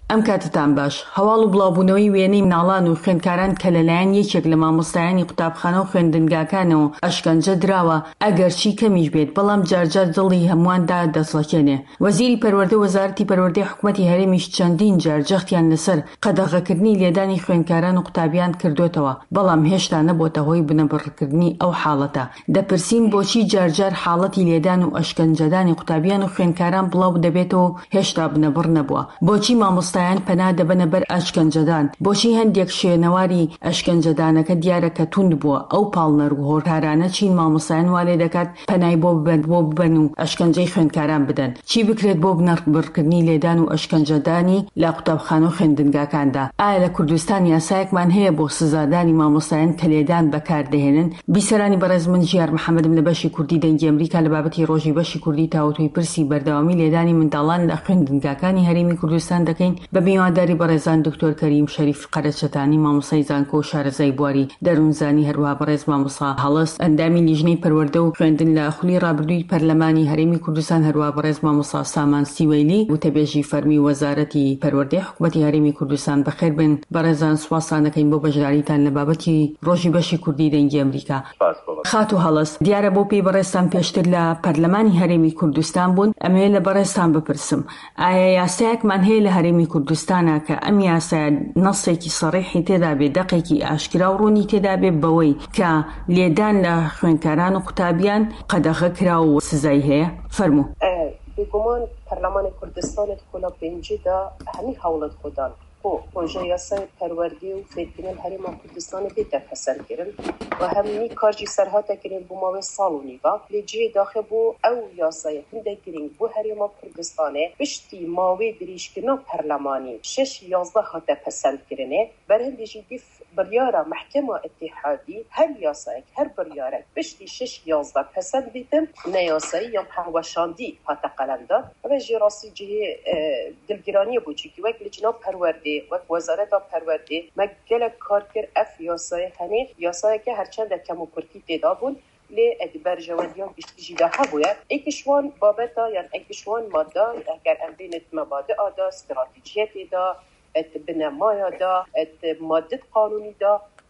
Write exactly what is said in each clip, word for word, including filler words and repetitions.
ئەم کاتتان باش. هەواڵ و بڵاوبوونەوەی وێنەی مناڵان و خوێندکاران کە لەلایەن یەکێک لە مامۆستایانی قوتابخانە و خوێندنگاکانەوە ئەشکەنجە دراوە ئەگەرچی کەمیش بێت، بەڵام جارجار دڵی هەموواندا دەسڵەکێنێ. وەزیری پەروەردە وەزارەتی پەروەردەی حکوومەتی هەرێمیش چەندین جار جەختیان لەسەر قەدەغەکردنی لێدانی خوێندکاران و قوتابیان کردوێتەوە، بەڵام هێشتا نەبووەتە هۆی بنەبڕکردنی ئەو حاڵەتە. دەپرسین بۆچی جارجار حاڵەتی لێدان و ئەشکەنجەدانی قوتابیان و خوێندکاران بڵاو دەبێتەوە هێشتا بنەبڕ نەبووە؟ بۆچی مامۆستایان پەنا دەبەنە بەر ئەشکەنجەدان؟ بۆچی هەندێک شوێنەواری ئەشکەنجەدانەکە دیارە کە توند بووە؟ ئەو پاڵنەر و هۆرکارانە چین مامۆستایان وا لێ دەکات پەنای بۆ ببەن بۆ ببەن و ئەشکەنجەی خوێندکاران بدەن؟ چی بکرێت بۆ بنەبڕکردنی لێدان و ئەشکەنجەدانی لە قوتابخانە و خوێندنگاکاندا؟ ئایا لە کوردستان یاسایەکمان هەیە بۆ سزادانی مامۆستایان کە لێدان بەکاردەهێنن؟ بیسەرانی بەڕێز من ژیار محەممەدم لە بەشی کوردی دەنگی ئەمریکا لە بابەتی ڕۆژی بەشی کوردی تاوتوی پرسی بەردەوامی لێدانی منداڵان لە خوێندنگاکانی هەرێمی کوردستان دەکەین بە میوانداری بەڕێزان دکتۆر کەریم شەریف قەرەچەتانی، مامۆستای زانکۆ و شارەزای بواری دەروونزانی، هەروەها بەڕێز مامۆستا هەڵەست ئەندامی لیژنەی پەروەردە و خوێندن لە خولی ڕابردووی پەرلەمانی هەرێمی کوردستان، هەروەها بەڕێز مامۆستا سامان سیوەیلی وتەبێژی فەرمی وەزارەتی پەروەردەی حکوومەتی هەرێمی کوردستان. بەخێر بن بەڕێزان، سوپاسان دەکەین بۆ بەشداریتان لە بابەتی ڕۆژی بەشی کوردی دەنگی ئەمریکا. خات و هەڵەست، دیارە بۆ پێی بەڕێستان پێشتر لە پەرلەمانی هەرێمی کوردستان بوون. ئەمەیە لە بەڕێستان بپرسم، ئایا یاسایەکمان هەیە لە هەرێمی کوردستانە کە ئەم یاسایە نەسێکی سەڕیحی تێدا بێ، دەقێکی ئاشکرا و ڕوونی تێدا بێ بەوەی کە لێدان لە خوێندکاران و قوتابیان قەدەغە کرا و سزای هەیە؟ فەرموو. بێگومان پەرلەمانی کوردستانت خۆلا پێنجدا هەمی هەوڵت خۆدان پروژه یاسای پەروەردەی و فێرکردن هەرێما کوردستانی بێتە پەسەندکردن و هەمووی کارجی سەرهاتە کردن بۆ ماوەی ساڵ و نیڤە لێجێ داخل بۆ ئەو یاسایە هەندێک گرنگ بۆ هەرێما کوردستانê پشتی ماوەی درێژکردنا پەرلەمانی شش یازدە هاتە پەسەندکردنê بەرهەندێکی دیف بڕیارە محکەمە ئەتیحادی هەر یاسایەک هەر بڕیارێک پشتی شش یازدە پەسەند بیتن نەیاسایی یان هەڵوەشاندی هاتە قەلەمدان. ئەوە ژێ ڕاستی جێ دڵگیرانیە بۆ چونکی وەک لە جناب پەروەردەی وەک وەزارەتا پەروەردەی مە gelek kar kir ev yasayê henê yasayeke herçende kemûkurtî têda bûn lê berjewendiyan jî de hebûye êkişwan babeta yan êkişwan madda eger em bêne mebadi'a da stratejiyetê da et binemaya da et maddet qanûnî da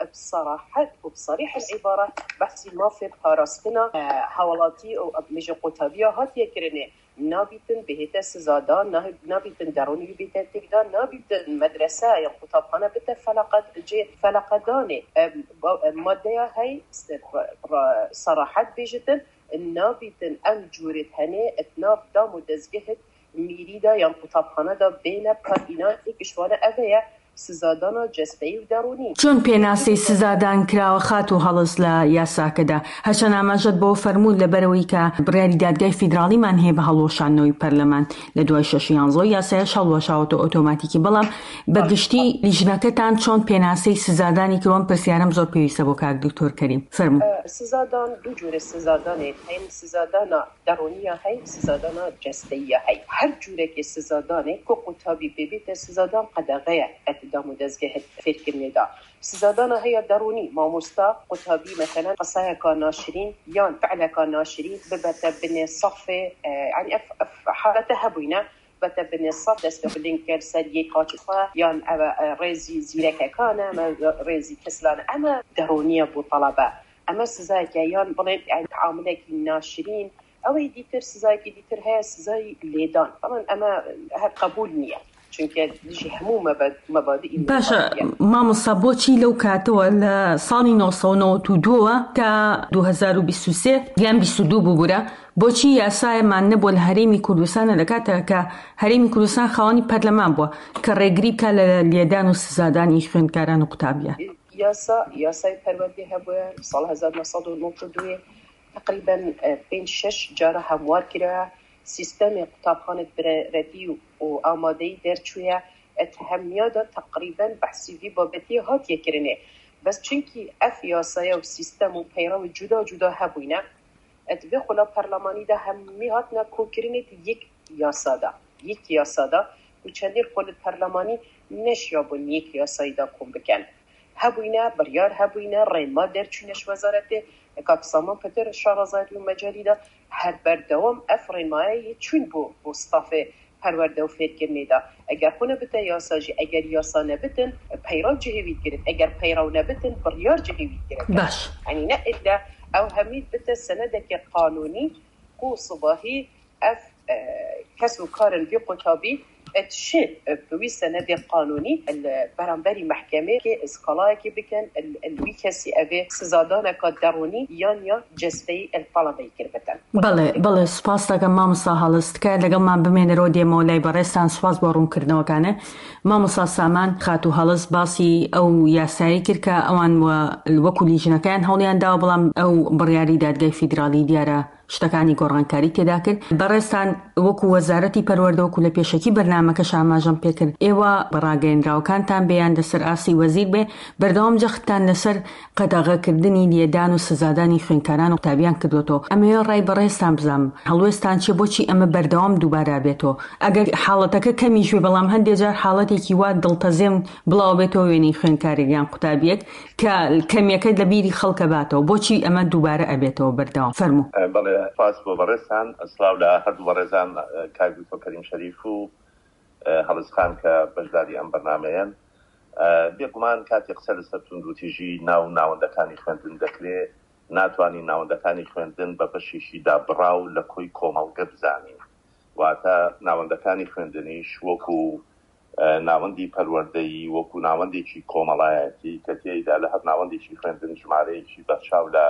بصراحة وبصريح العبارة بحثي ما في باراسكنا حوالاتي أو مجا قطبية هاتية كرني نابيتن بهتا سزادا نابيتن دروني بهتا تقدا نابيتن مدرسة يا قطبخانة بهتا فلقد جي فلقداني مادية هاي صراحة بيجتن نابيتن أم جورت هني اتناف دا مدزجهت ميريدا يا قطبخانة دا بين كارينا إكشوانا أبيا سزادانا جسدی و درونی. چۆن پێناسەی سزادان کراوە خات و هەڵەس لە یاساکەدا؟ هەرچەند ئاماژەت بۆ فەرموود لەبەرەوەی کە بڕیاری دادگای فیدراڵیمان هەیە بە هەڵوەشاندنەوەی پەرلەمان لە دوای شەش یانزە یاسایەش هەڵوەشاوەتەوە ئۆتۆماتیکی، بەڵام بەگشتی لیژنەکەتان چۆن پێناسەی سزادانی کردووە؟ پرسیارم زۆر پێویستە بۆ کاک دکتۆر کەریم. فەرموو. سزادان دوو جۆرە سزادانێ هەین، سزادانە درونیە هەی، سزادانە جەستەیە هەی. هەر جۆرێکی سزادانێ کۆ قوتابی ببێتە سزادان قەدەغەیە دام دەستگاه فێرکردنێدا. سزادانە هەیە دەرونی مامۆستا قوتابی مثلا قسەیەکە ناشرین یان فعلەکە ناشرین ببەتە بنێ سەفێ ینی ئەف حالەتە هەبووینە بەتە بنێ سەف دەست پێ بدەین کرد سەریەی قاچخوا یان ئەوە ڕێزی زیرەکەکانە ئەمە ڕێزی کەسلانە ئەمە دەرونیە بۆ تەڵەبە. ئەمە سزایەکە یان بڵێن تعاملێکی ناشرین ئەوەی دیتر سزایەکی دیتر هەیە سزای لێدان. بەڵام ئەمە هەر قبول نییە چونکە دژی هەموو مەبادی. باشە مامۆستا، بۆچی لەو کاتەوە لە ساڵی نۆ سەد و نەوەت و دووە تا دوو هەزار و بیست و سێ یان بیست و دوو بووبورە بۆچی یاسایەمان نەبووە لە هەرێمی کوردستانە لە کاتێکە کە هەرێمی کوردستان خاوەنی پەرلەمان بووە کە ڕێگری بکات لە لێدان و سزادانی خوێندکاران و قوتابیان؟ یاسا یاسای پەروەردەی هەبووە ساڵ هەزار و نۆ سەد و نۆڤد و دوو تقریبا پێنج شەش جارە هەموار کرا سیستەمی قوتابخانە برەتی و ئامادەی دەرچوویە ئەتهەمیادا تقریبا بەحسیوی بابەتی هاتیە کردنێ بەس چونکی ئەف یاسایە و سیستەم و پەیڕەوی جودا جودا هەبووینە ئەتبێ خۆلا پەرلەمانیدا هەمووی هاتنە کۆکردنێت یەک یاسادا یەک یاسادا و چەندین خۆلت پەرلەمانی نەشیابوون یەک یاساییدا کۆم بکەن. هەبووینە بڕیار هەبووینە ڕێما دەرچوونەش وەزارەتێ کاک سامان پەتر شارەزایەتی و مەجالیدا هەر بەردەوام ئەف ڕێنمایە چوون بۆ بۆ ستافێ پرورده و فێرکردنێدا ئەگەر خۆ نەبتە یاساژی ئەگەر یاسا نەبتن پەیڕاو جهێویت گرت ئەگەر پەیڕاو نەبتن بڕیار جهێویت گرت باش ینی نە ئللا ئەو هەمید بتە سەنەدێکی قانونی قو صباهی ئەف کەس و کارن بێ قوتابی تشي بوي سند قانوني برامبري محكمه كي اسقالاكي بكن الوي كسي ابي سزادانا كدروني يان يا جسدي الطلبه كربتن بله بله سپاس دەکەم مامۆستا هەڵستکە لەگەڵمان بمێنەرەوە دێمەوە لای بەڕێستان سوپاس بۆ ڕوونکردنەوەکانە مامۆستا سامان خات و هەڵست باسی ئەو یاسایی کرد کە ئەوان وەکو لیژنەکەیان هەوڵیان داوە بەڵام ئەو بڕیاری دادگای فیدرالی دیارە شتەکانی گۆڕانکاری تێدا کرد بەڕێستان وەکو وەزارەتی پەروەردەوەکو لە پێشەکی بەرنامەکەش ئاماژەم پێکرد ئێوە بەڕاگەیەنراوەکانتان بەیان لەسەر ئاسی وەزیر بێ بەردەوام جەختتان لەسەر قەدەغەکردنی لێدان و سزادانی خوێندکاران و قوتابیان کردوەوە ئەمەوێ ڕای بەڕێستان بزانم هەڵوێستان چێ بۆچی ئەمە بەردەوام دووبارە بێتەوە ئەگەر حاڵەتەکە کەمیش بێ بەڵام هەندێک جار حاڵەتێکی وا دڵتەزێم بڵاو بێتەوە وێنەی خوێندکارێکیان قوتابیەک کە کەمیەکە لە بیری خەڵکە باتەوە بۆچی ئەمە دووبارە ئەبێتەوە بەردەوام فەرموو سپاس بۆ بەڕێستان ئەسلااو لە هەردوو بەڕێزان کاک دکتۆر کەریم شەریف و هەڵسخان کە بەشداری ئەم بەرنامەیەن بێگومان کاتی قسە لەسەر توندروتیژی ناو ناوەندەکانی خوێندن دەکرێت ناتوانین ناوەندەکانی خوێندن بە بەشیشیدا بڕاو لە کۆی کۆمەڵگە بزانین واتە ناوەندەکانی خوێندنیش وەکو ناوەندی پەروەردەیی وەکو ناوەندێکی کۆمەڵایەتی کە تێیدا لە هەر ناوەندێکی خوێندن ژمارەیەکی بەرچاو لە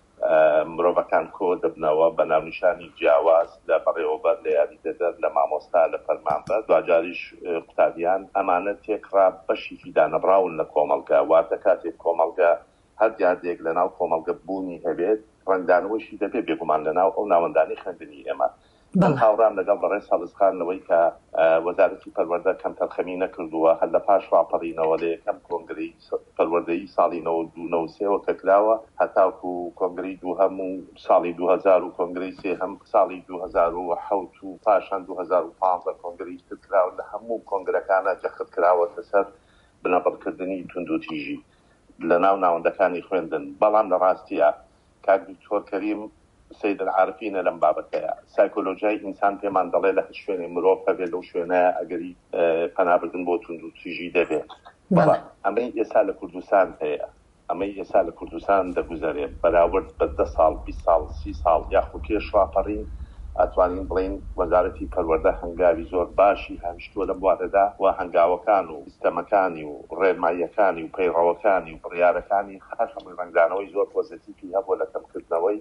مرۆڤەکان کۆ دەبنەوە بە ناونیشانی جیاواز لە بەڕێوەبەر لە یاریدەدەر لە مامۆستا لە فەرمانبەر دوجاریش قوتابیان ئەمانە تێکڕا بەشێکی دانەبراون لە کۆمەڵگە واتە کاتێک کۆمەڵگە هەر جادێک لە ناو کۆمەڵگە بوونی هەبێت ڕنگدانەوەشی دەبێت بێگومان لە ناو ئەو ناوەندانی خوێندنی ئێمە هاوڕان لەگەڵ بەڕێز هەڵسخانەوەی کە وەزارەتی پەروەردە کەم تەرخەمی نەکردووە هەر لە پاش ڕاپەڕینەوە لە یەکەم کۆنگرەی پەروەردەیی ساڵی نەوە دوو نەوە سێوە کە کراوە هەتاکو کۆنگرەی دوو هەموو ساڵی دوو هەزار و کۆنگرەی سێ هەم ساڵی دوو هەزار و حەوت و پاشان دوو هەزار و پانزە کۆنگرەی تر کراوە لە هەموو کۆنگرەکانە جەخت کراوەتە سەر بنەبڕکردنی توندروتیژی لە ناو ناوەندەکانی خوێندن بەڵام لە ڕاستیە کاک دکتۆر کەریم سید العارفینە لەم بابەتەیە سایکۆلۆژیای ئینسان پێمان دەڵێ لە هەر شوێنێ مرۆڤ هەبێت لەو شوێنەیە ئەگەری پەنابردن بۆ توندروتیژی دەبێت بەڵام ئەمەی ئێستا لە کوردستان هەیە ئەمەی ئێستا لە کوردستان دەگوزارێت بەراورد بە دە ساڵ بیست ساڵ سی ساڵ یاخو پێش ڕاپەڕین ئەتوانین بڵین وەزارەتی پەروەردە هەنگاوی زۆر باشی هەمیشتووە لەم بوارەدا و هەنگاوەکان و سیستەمەکانی و ڕێنماییەکانی و پەیڕەوەکانی و بڕیارەکانی هەر هەمووی ڕنگدانەوەی زۆر پۆزیتیڤی هەبووە لە کەمکردنەوەی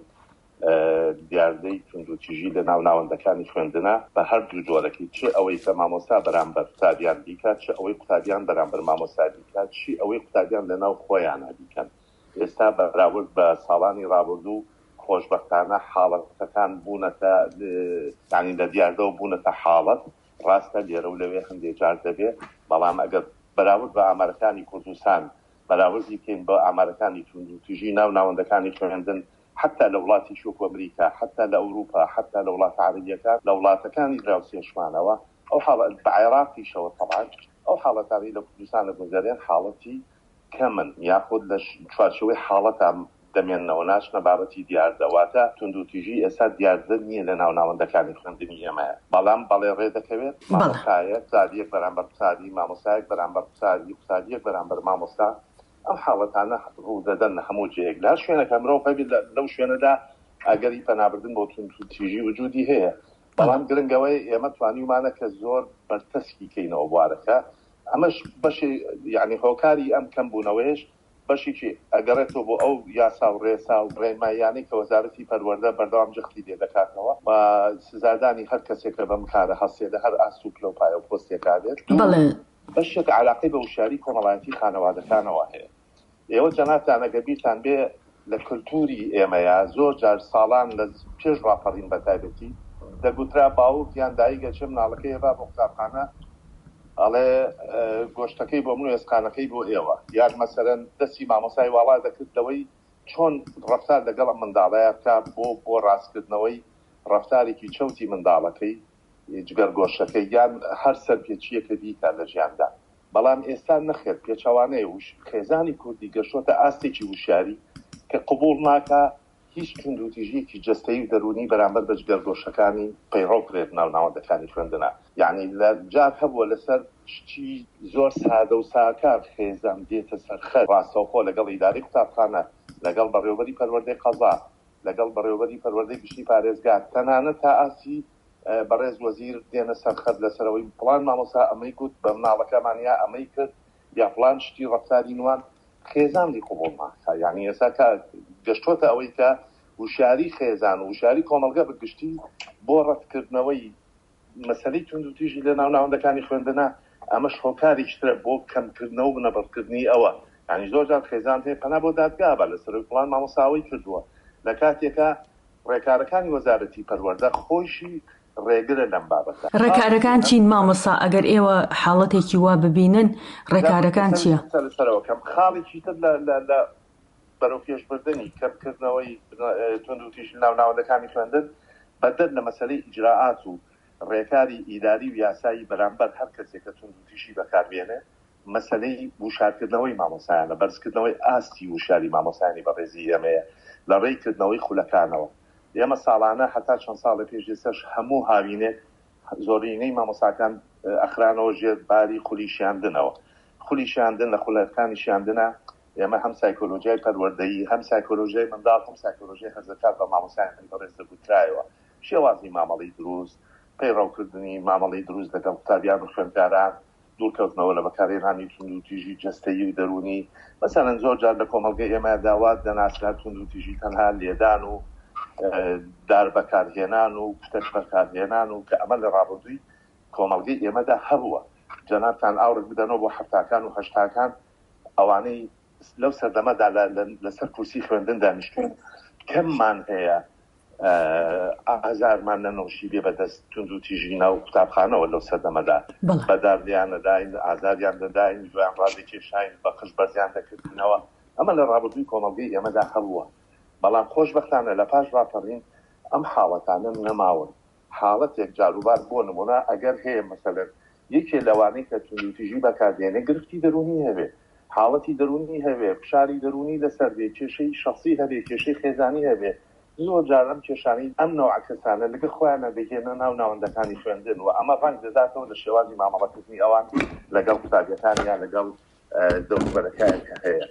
دیاردەی توندروتیژی لە ناو ناوەندەکانی خوێندنە بە هەردوو جۆرەکی چ ئەوەی کە مامۆستا بەرامبەر قوتابیان بیکات چ ئەوەی قوتابیان بەرامبەر مامۆستا بیکات چی ئەوەی قوتابیان لە ناو خۆیانە بیکەن ئێستا بەراورد بە ساڵانی ڕابردوو خۆشبەختانە حاڵەتەکان بوونەتە یعنی لە دیاردەوە بوونەتە حاڵەت ڕاستە لێرە و لەوێ هەندێک جار دەبێت بەڵام ئەگەر بەراورد بە ئامارەکانی کوردستان بەراوردی بکەین بە ئامارەکانی توندروتیژی ناو ناوەندەکانی خوێندن حتى لە وڵاتی شوک ئەمریکا حتى لە ئەوروپا حتى لە وڵاتە عەرەبیەکان لە وڵاتەکانی دراوسێشمانەوە ئەو حاڵەت بە عێراقیشەوە طبعا ئەو حاڵەتانی لە کوردستان لە گوزارێن حاڵەتی کەمن یاخود لە چوارچەوەی حاڵەتە دەمێننەوە ناچنە بابەتی دیاردەواتە توندروتیژی ئێستا دیاردە نییە لە ناو ناوەندەکانی خوێندنی ئێمەیە بەڵام بەڵێ ڕێ دەکەوێت مامۆستایەک قسادیەک بەرامبەر قسادی مامۆستایەک بەرامبەر قسادی قسادیەک بەرامبەر مامۆستا ئەم حاڵەتانە ڕوو دەدەن هەموو جەیەک لە شوێنەکە مرۆڤ هەبێت لەو شوێنەدا ئەگەری پەنابردن بۆ توندروتیژی وجودی هەیە بەڵام گرنگەوەی ئێمە توانیمانە کە زۆر بەرتەسکی کەینەوە بوارەکە ئەمەش بەشی یعنی هۆکاری ئەم کەمبوونەوەیش بەشێکی ئەگەڕێتەوە بۆ ئەو یاسا و ڕێسا و ڕێنماییانەی کە وەزارەتی پەروەردە بەردەوام جەختی لێ دەکاتەوە و سزادانی هەر کەسێک کە بەم کارە هەستێدە هەر ئاسووک لەو پایە و پۆستێکا بێت بەشێک علاقەی بە وشاری کۆمەڵایەتی خانەوادەکانەوە هەیە ئێوە جەنابتانەگە بیرتان بێ لە کولتوری ئێمەیە زۆر جار ساڵان لە پێش ڕاپەڕین بە تایبەتی دەگوترا باوک یان دایکە چه مناڵەکەی با بۆ قوتابخانە ئەڵێ گۆشتەکەی بۆ من و ئێسقانەکەی بۆ ئێوە یان مەسەرەن دەستی مامۆسای واڵا دەکردەوەی چۆن ڕەفتار لەگەڵ منداڵەیە بکە بۆ بۆ ڕاستکردنەوەی ڕەفتارێکی چەوتی منداڵەکەی جگەر گۆشتەکەی یان هەر سەرپێچیەکە دیکە لە ژیاندا بەڵام ئێستا نەخێت پێچەوانەیە وش خێزانی کوردی گەشتۆتە ئاستێکی وشاری کە قبول ناکە هیچ توندروتیژیەکی جەستەیی و دەرونی بەرامبەر بەجگەرگۆشەکانی پەیڕەوکرێت ناو ناوەندەکانی خوێندنە. یعنی لە جار هەبووە لەسەر شتی زۆر سادە و ساکار خێزان دێتە سەرخەر ڕاستەوخۆ لەگەڵ ئیداری قوتابخانە، لەگەڵ بەڕێوەبەری پەروەردەی قەزا، لەگەڵ بەڕێوەبەری پەروەردەی گشتی پارێزگار، تەنانەت تا ئاسی بەڕێز وەزیر دێنە سەرخەر لەسەرەوەی پڵان مامۆستا ئەمەی گوت بە مناڵەکەمانیا ئەمەی کرد یا پڵان شتی ڕەفتاری نوان خێزانی قوبوڵ ماکە. یعنی ئێستا کە گەشتۆتە ئەوەی کە وشاری خێزان و وشاری کۆمەلگە بگشتی بۆ ڕەتکردنەوەی مەسەلەی توندروتیژی لە ناو ناوەندەکانی خوێندنە، ئەمەش هۆکاریشترە بۆ کەمکردنەوە و بنەبڕکردنی ئەوە. یعنی زۆر جار خێزان هەیە پەنا بۆ دادگا بە لەسەر پڵان مامۆستاوەی کردووە، لە کاتێکە ڕێکارەکانی وەزارەتی پەروەردە خۆشی ڕێگرە لەم بابەتە. ڕێکارەکان چین مامۆستا؟ ئەگەر ئێوە حاڵەتێکی وا ببینن ڕێکارەکان چییە؟ سەرەوەکەم خاڵێکی تر لە بەرەو پێشبردننی کەمکردنەوەی توندروتیژی ناو ناوەندەکانی خوێندن بەدەر لە مەسەلەی ئیجراعات و ڕێکاری ئیداری و یاسایی بەرامبەر هەر کەسێک کە توندروتیژی بەکاربێنێ مەسەلەی وشارکردنەوەی مامۆسایانە، بەرزکردنەوەی ئاستی وشاری مامۆسایانی بەڕێزی ئێمەیە لە ڕێکردنەوەی خولەکانەوە. ئێمە ساڵانە هەتا چەند ساڵە پێش دێسەش هەموو هاوینێک زۆرینەی مامۆساکان ئەخرانەوە ژێر باری خولی شیاندنەوە. خولی شیاندن لە خولەکانی شیاندنە ئێمە هەم سایکۆلۆژیای پەروەردەیی، هەم سایکۆلۆژیای منداڵ، هەم سایکۆلۆژیای هەرزەکات بە مامۆسایانی بەڕێز دەگوترایەوە. شێوازی مامەڵەی دروست، پەیڕەوکردنی مامەڵەی دروست لەگەڵ قوتابیان و خوێندکاران، دوورکەوتنەوە لە بەکارهێنانی توندروتیژی جەستەیی و دەرونی. مەسەڵەن زۆر جار لە کۆمەڵگەی ئێمە داوات دەناسرا توندروتیژی تەنها لێدان و دار بەکارهێنان و کوتەش بەکارهێنان و کە ئەمە لە ڕابردووی کۆمەڵگەی ئێمەدا هەبووە. جەنابتان ئاورک بدەنەوە بۆ هەفتاکان و هەشتاکان ئەوانەی لەو سەردەمەدا لەسەر کورسی خوێندن دانیشتوون کەممان هەیە ئازارمان نەنۆشی بێ بەدەست توندروتیژی ناو قوتابخانەوە لەو سەردەمەدا بەداردیان نەداین، ئازاریان دەداین، دوایان ڕادێکێشاین، بە قش بەرزیان دەکردنەوە. ئەمە لە ڕابردووی کۆمەڵگەی ئێمەدا هەبووە. بەڵام خۆشبەختانە لە پاش ڕاپەڕین ئەم حاڵەتانە نەماون. حاڵەتێک جاروبار بۆ نمونە ئەگەر هەیە مەسەلەن یەکێ لەوانەی کە توندروتیژی بەکاردێنێ گرفتی دەرونی هەبێ، حاڵەتی دەرونی هەبێ، فشاری دەرونی لەسەر بێ، کێشەی شخصی هەبێ، کێشەی خێزانی هەبێ، زۆر جار ئەم کێشانەی ئەم نەوع کەسانە لەگە خۆیانە دەگێنە ناو ناوەندەکانی خوێندن و ئەمە ڕەنگ دەداتەوە لە شێوازی مامەڵەکردنی ئەوان لەگەڵ قوتابیەکان یان لەگەڵ دەوروبەرەکان کە هەیە.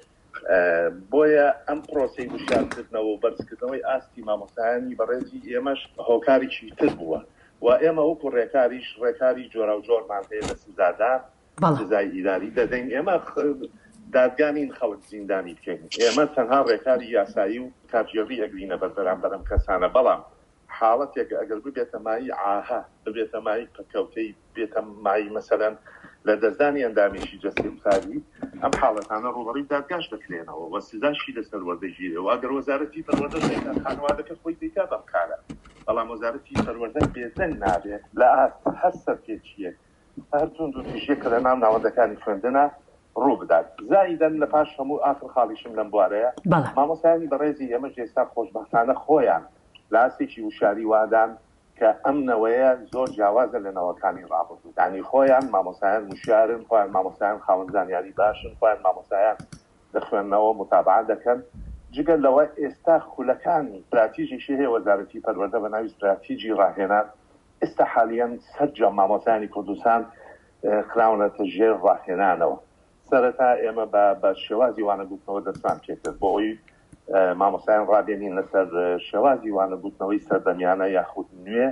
بۆیە ئەم پرۆسەی وشارکردنەوە و بەرزکردنەوەی ئاستی مامۆستایانی بەڕێزی ئێمەش هۆکارێکی تر بووە و ئێمە وەکو ڕێکاریش ڕێکاری جۆرا و جۆرمان هەیە لە سزادان، سزای ئیداری دەدەین. ئێمە دادگانین خەڵک زیندانی بکەین، ئێمە تەنها ڕێکاری یاسایی و کارژێڕی ئەگرینە بەربەرامبەر ئەم کەسانە. بەڵام حاڵەتێک ئەگەر ببێتە مای عاهە، ببێتە مای پەکەوتەی، بێتە مای مەسەلەن لە دەستدانی ئەندامێکی جەستی وتاری، ئەم حاڵەتانە ڕوبەڕی دادگاش دەکرێنەوە و سزاشی لەسەر وەردەگیرێەوە. ئەگەر وەزارەتی پەروەردە خانوادەکە خۆی دیکا بەم کارە، بەڵام وەزارەتی پەروەردە بێزەنگ نابێت لە ئاست هەر سەرکێکیەک هەر توندروتیژیەک کە لە ناو ناوەندەکانی خوێندنە ڕوو بدات. زائیدەن لە پاش هەموو ئاخر خاڵیشم لەم بوارەیە مامۆستایانی بەڕێزی ئێمەش ئێستا خۆشبەختانە خۆیان لە ئاستێکی وشاری وادان کە ئەمنەوەیە زۆر جیاوازە لە نەوەکانی ڕابردوو. یعنی خۆیان مامۆستایان وشارن، خۆیان مامۆستایان خاوەن زانیاری باشن، خۆیان مامۆستایان لە خوێندنەوە متابعە دەکەن. جگە لەوە ئێستا خولەکانی استراتیژیشی هەیە وەزارەتی پەروەردە بە ناوی استراتیژی ڕاهێنان. ئێستا حالیان سەرجەم مامۆستایانی کوردستان خراونەتە ژێر ڕاهێنانەوە. سەرەتا ئێمە بە شێوازی وانەگوتنەوە دەستمان پێکرد بۆ ئەوی مامۆستایان ڕابێنین لەسەر شێوازی وانەگوتنەوەی سەردەمیانە یاخود نوێ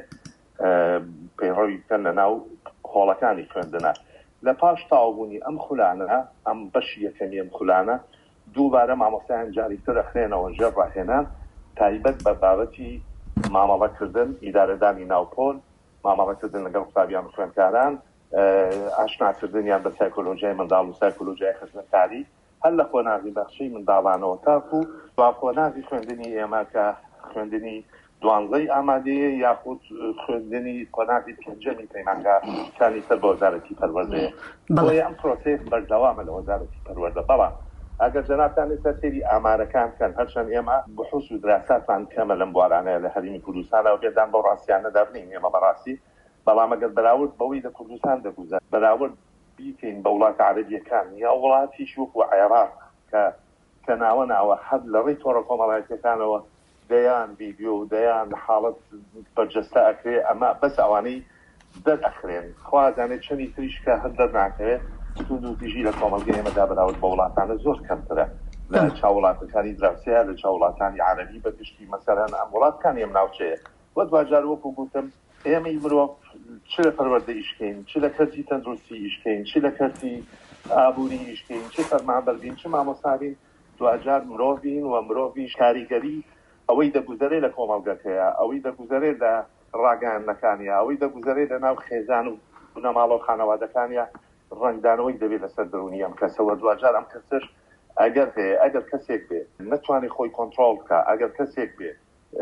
پەیڕەوی بکەن لە ناو هۆڵەکانی خوێندنە. لە پاش تاوبوونی ئەم خولانە، ئەم بەشی یەکەمی ئەم خولانە، دووبارە مامۆستایان جاریتر ئەخرێنەوە ژێر ڕاهێنان تایبەت بە بابەتی مامەڵەکردن، ئیدارەدانی ناوپۆل، مامەڵەکردن لەگەڵ قوتابیان و خوێندکاران، ئاشناکردنیان بە سایکۆلۆژیای منداڵ و سایکۆلۆژیای خزمەتکاری، هەر لە خۆناغی بەخشەی منداڵانەوە تاکو با خۆناغی خوێندنی ئێمە کە خوێندنی دوانزەی ئامادەیە یاخود خوێندنی خۆناغی پێنجەمی پەیمانگاکانی سەر بە وەزارەتی پەروەردەیە. بۆیە ئەم پرۆسەیە بەردەوامە لە وەزارەتی پەروەردە. بەڵام ئەگەر جەنابتان ئێستا سێری ئامارەکان کەن، هەرچەند ئێمە بحوث و دراساتمان کەمە لەم بوارانەیە لە هەرێمی کوردستانەوە بێدان بەو ڕاستیانەدا بنین ئێمە بەڕاستی. بەڵام ئەگەر بەراورد بەوەی لە کوردستان دەگوزار بەراورد بیکەین بە وڵاتە عەرەبیەکان یا وڵاتیش وەکو عێراق کە کە ناوە ناوە حەد لە ڕێی تۆڕە کۆمەڵایەتیەکانەوە دەیان ڤیدیۆ و دەیان حاڵەت بەرجەستە ئەکرێ ئەمە بەس ئەوانەی دەرئەخرێن خوازانێت چەندی تریش کە هەر دەرناکەوێت تون و تیژی لە کۆمەلگەی ئێمەدا بەراورد بە وڵاتانە زۆر کەمترە لە چاوڵاتەکانی دراوسەیە لە چاوڵاتانی عەرەبی بەگشتی مەسەلەن ئەم وڵاتەکانی ئەم ناوچەیە وە دوجار وەکو گوتم ئێمەی مرۆڤ چ لە پەروەردە ئیشکەین چ لە کەرتی تەندروستی ئیشکەین چ لە کەرتی ئابووری ئیشکەین چ فەرمانبەربین چ مامۆستابین دوجار مرۆڤین و مرۆڤیش کاریگەری ئەوەی دەگوزارێت لە کۆمەڵگەکەیە ئەوەی دەگوزارێت لە ڕاگەیاندنەکانیە ئەوەی دەگوزارێت لە ناو خێزان و بنەماڵە و خانەوادەکانیە ڕنگدانەوەی دەبێت لەسەر دەرونی ئەم کەسەوە دوجار ئەم کەسش ئەگەر هەیە ئەگەر کەسێک بێ نەتوانێت خۆی کۆنتڕۆڵ بکە ئەگەر کەسێک بێ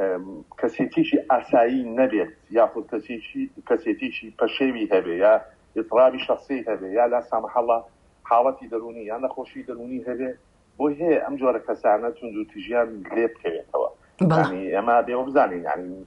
کەسێتیشی ئاسایی نەبێت یاخود کەسێتیشی پەشێوی هەبێ یا ئیتڕابی شەخسی هەبێ یا لا سامحەڵڵا حاڵەتی دەرونی یا نەخۆشی دەرونی هەبێ بۆی هەیە ئەم جۆرە کەسانە تونند و تیژیان لێ بکەوێتەوە ئێمە بێوە بزانین ینی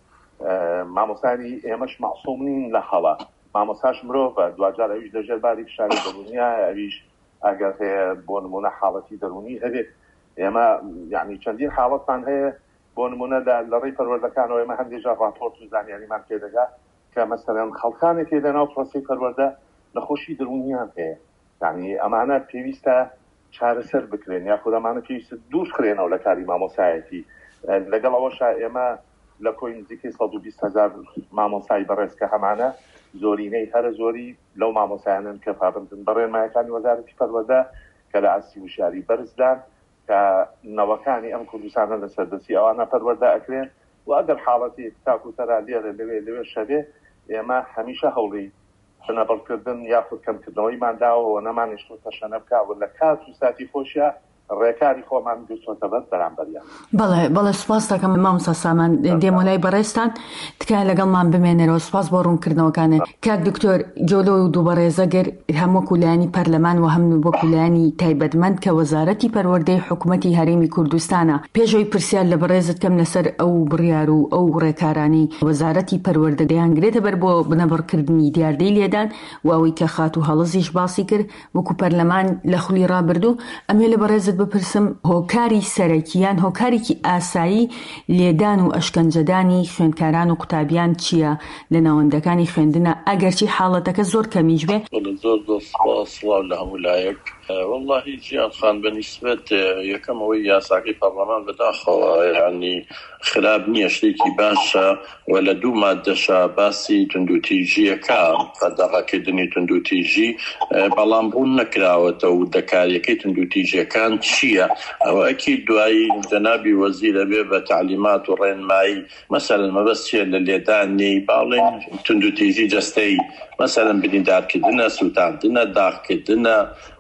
مامۆستانی ئێمەش مەعسووم نین لە هەڵا مامۆستاش مرۆڤە دوجار ئەویش دەژێت باری فشاری دەرونیە ئەویش ئەگەر هەیە بۆ نمونە حاڵەتی دەرونی هەبێت ئێمە یعنی چەندین حاڵەتمان هەیە بۆ نمونە لە ڕێی پەروەردەکانەوە ئێمە هەندێکجار ڕاپۆرت و زانیاریمان پێ دەگات کە مەسەلەن خەڵکانێک تێدا ناو پرۆسەی پەروەردە نەخۆشی دەرونیان هەیە یعنی ئەمانە پێویستە چارەسەر بکرێن یاخود ئەمانە پێویستە دووش خرێنەوە لە کاری مامۆسایەتی لەگەڵ ئەوەشە ئێمە لە کۆی نزیکەی سەد و بیست هەزار مامۆسای بەڕێز کە هەمانە زۆرینەی هەرە زۆری لەو مامۆسایانن کە پابندن بەڕێنمایەکانی وەزارەتی پەروەردە کە لە ئاسی وشاری بەرزدان کە نەوەکانی ئەم کوردستانە لە سەردەسی ئەوانە پەروەردە ئەکرێن و ئەگەر حاڵەتی تاکوتەرا لێرە لەوێ لەوێ شەبێ ئێمە هەمیشە هەوڵی بنەبڕکردن یاخود کەمکردنەوەیمان داوەوە نەمانیشتۆ تەشەنە بکاوە لە کات و ساتی خۆشیە ڕێکاری خۆمان گوتۆتە بەر بەرامبەریان. بەڵێ بەڵێ سوپاس دەکەم مامۆستا سامان دێم وەلای بەڕێستان تکایە لەگەڵمان بمێنێرەوە سوپاس بۆ ڕوونکردنەوەکانە کاک دکتۆر جۆلۆ و دووبەڕێزەگەر هەم وەکو لایەنی پەرلەمان و هەم وەکو لایەنی تایبەتمەند کە وەزارەتی پەروەردەی حکوومەتی هەرێمی کوردستانە پێشەوەی پرسیار لە بەڕێزت کەم لەسەر ئەو بڕیار و ئەو ڕێکارانی وەزارەتی پەروەردە دەیانگرێتە بەر بۆ بنەبڕکردنی دیاردەی لێدان و ئەوەی کە خات و هەڵەزیش باسی کرد وەکو پەرلەمان لە خولی ڕابردوو ئەمێ لە بەڕێزت بپرسم هۆکاری سەرەکیان هۆکارێکی ئاسایی لێدان و ئەشکەنجەدانی خوێندکاران و قوتابیان چییە لە ناوەندەکانی خوێندنە ئەگەرچی حاڵەتەکە زۆر کەمیش بێ؟ زۆر زۆر سوپاس لە هەموو لایەک واللهی جیان خان بەنسبەت یەکەم ئەوەی یاساکەی پەرلەمان بەداخەوە یعنی خراپ نییە شتێکی باشە و لە دوو مادەشە باسی توندوتیژیەکە دەڕاکردنی توندوتیژی بەڵام بوون نەکراوەتە و دەکاریەکەی توندوتیژیەکان چییە ئەوە ئەکی دوایی جەنابی وەزیرە بێ بە تعلیمات و ڕێنمایی مەسەلەن مەبەستیە لە لێدانی باڵێن توندوتیژی جەستەی مەسەلەن بریندارکردنە سووتاندنە داغکردنە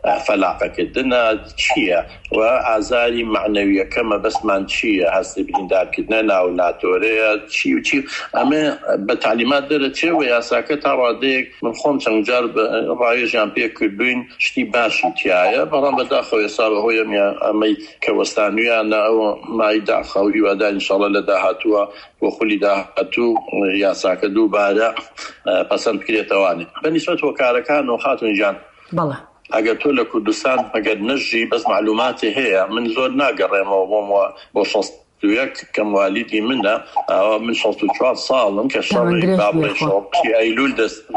فەلاقەکردنە چییە و ئازاری معنەویەکە مەبەستمان چییە هەستی بریندارکردنە ناو ناتۆرەیە چی و چی ئەمە بە تعلیمات دەرەچێوە یاساکە تا ڕادەیەک من خۆم چەند جار ڕایژیان پێ کردوین شتی باشی تایە بەڵام بەداخەوە ئێستا بەهۆی ئەمەی کە وەستانویانە ئەوە مای داخەو هیوادار ئینشەڵڵا لە داهاتووە بۆ خولی داهاتوو یاساکە دووبارە پەسەند بکرێتەوانێ بەنسبەت هۆکارەکان و خاتون جان بەڵێ ئەگەر تۆ لە کوردستان ئەگەر نەژی بەس معلوماتی هەیە من زۆر ناگەڕێمەوە بۆمەوە بۆ شەست و یەک کە موالیدی منە من شەست و چوار ساڵم کە شەڕی بابڵێ شۆڕشی ئەیلول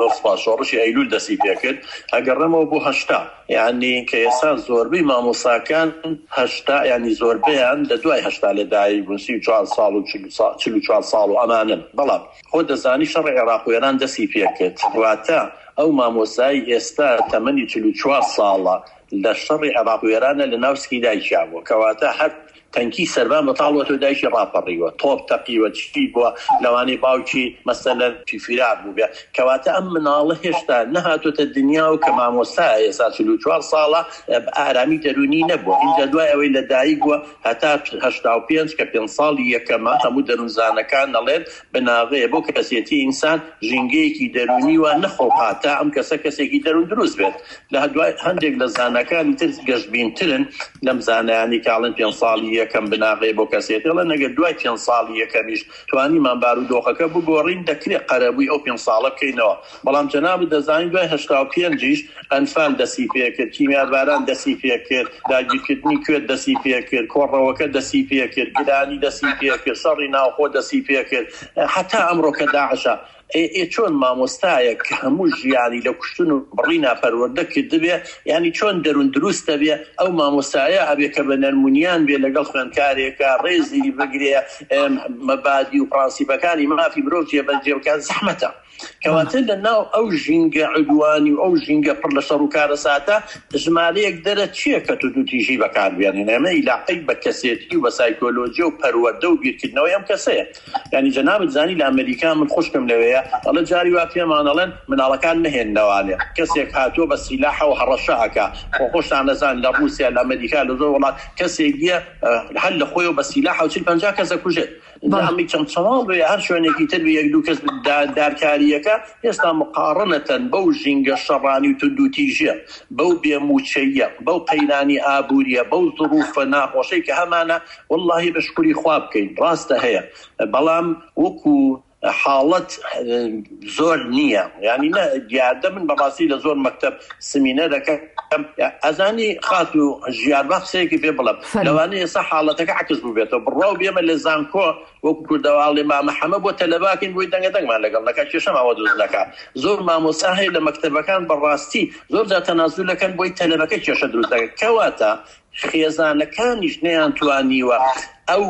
شۆڕشی ئەیلول دەستی پێکرد ئەگەڕێمەوە بۆ هەشتا یعنی کە ئێستا زۆربەی مامۆساکان هەشتا ینی زۆربەیان لە دوای هەشتا لەدایک بوون سی و چوار ساڵ و چل و چوار ساڵ و ئەمانن بەڵام خۆ دەزانی شەڕی عێراق و ئێران دەستی پێکرد واتە ئەو مامۆسای ئێستا تەمەنی چل و چوار ساڵە لە شەڕی عێراق و ئێرانە لە ناو سکی دایکیاوە کەواتە هەر تەنکی سەربان بەتاڵەوە تۆ دایکی ڕاپەڕیوە تۆپ تەقیوە چی بووە لەوانەی باوکی مەسەلەن فیفیرار بوو بێ کەواتە ئەم مناڵە هێشتا نەهاتۆتە دنیا و کە مامۆستایە ئێستا چل و چوار ساڵە ئارامی دەرونی نەبووە اینجا دوای ئەوەی لە دایک بووە هەتا هەشتا و پێنج کە پێنج ساڵی یەکەمە هەموو دەروونزانەکان دەڵێن بەناغەیە بۆ کەسێتی ئینسان ژینگەیەکی دەرونی وە نەخۆپات کەواتە ئەم کەسە کەسێکی دەرون دروست بێت لە دوای هەندێک لە زانەکانی تر گەشتبینترن لەم زانایانی کاڵن پێنج ساڵی یەکەم بناغێ بۆ کەسێت لە نەگەر دوای پێنج ساڵی یەکەمیش توانیمان بارودۆخەکە بگۆڕین دەکرێت قەرەبووی ئەو پێنج ساڵە بکەینەوە بەڵام جەنابت دەزانین دوای هەشتا و پێنجیش ئەنفال دەسی پێ کرد کیمیاباران دەسی پێ کرد داگیرکردنی کوێت دەسی پێ کرد کۆڕەوەکە دەسی پێ کرد گرانی دەسی پێ کرد شەڕی ناوخۆ دەسی پێ کرد حتا ئەمڕۆ کە داعشە ئێ چۆن مامۆستایە کە هەموو ژیانی لە کوشتن و بڕینا پەروەردە کردبێ ینی چۆن دەرون دروستە بێ ئەو مامۆستایە هەبێ کە بە نەرمونیان بێ لەگەڵ خوێندکارێکە ڕێزی بگرێ مەبادی و پرانسیپەکانی مافی مرۆڤ جێبەجێبکات زەحمەتە کەواتە لە ناو ئەو ژینگە عدوانی و ئەو ژینگە پڕ لە شەڕ و کارەساتە ژمارەیەک دەرە چییە کە تو دوتیژی بەکاربێنین ئەمە ئیلاقەی بە کەسێتی و بە سایکۆلۆجی و پەروەردە و بیرکردنەوەی ئەم کەسەیە ینی جەنابت زانی لە ئەمریکا من خوشکم لەوەیە ئەڵە جاری وا پێمانەڵێن مناڵەکان نهێننەوانێ کەسێک هاتووە بە سیلاحە و هەڕەشەکە خۆ خۆشتان نەزان لە رووسیا لە ئەمریکا لە زۆر وڵات کەسێکیە هەر لە خۆی و بە سیلاحە و چل پەنجا کەسە کوژێت ئەمی چەند چەماڵ بێ هەر شوێنێکی تر یەک دوو کەس دارکاریەکە ئێستا مقارنەتەن بەو ژینگە شەڕانی و تندوتیژیە بەو بێموچەیە بەو قەیرانی ئابووریە بەو زروفە ناخۆشەی کە هەمانە وەڵڵاهی بە شکوری خوا بکەین ڕاستە هەیە بەڵام وەکو حاڵەت زۆر نییە ینی دیاردە من بەڕاستی لە زۆر مەکتەب سمینەرەکە ئەزانی خات و ژیانبا قسەیەکی پێ بڵم لەوانەیە ئێستا حاڵەتەکە عکس ببێتەوە بڕاو بێمە لە زانکۆ وەکو کوردەواڵی مامەحەمە بۆ تەلەباکەین بۆی دەنگەدەنگمان لەگەڵ نەکە کێشەماوە دروست دەکات زۆر مامۆستا هەیە لە مەکتەبەکان بەڕاستی زۆر جا تەنازولەکەن بۆی تەلەبەکە کێشە دروست دەکات کەواتە خێزانەکانیش نەیانتوانیوە ئەو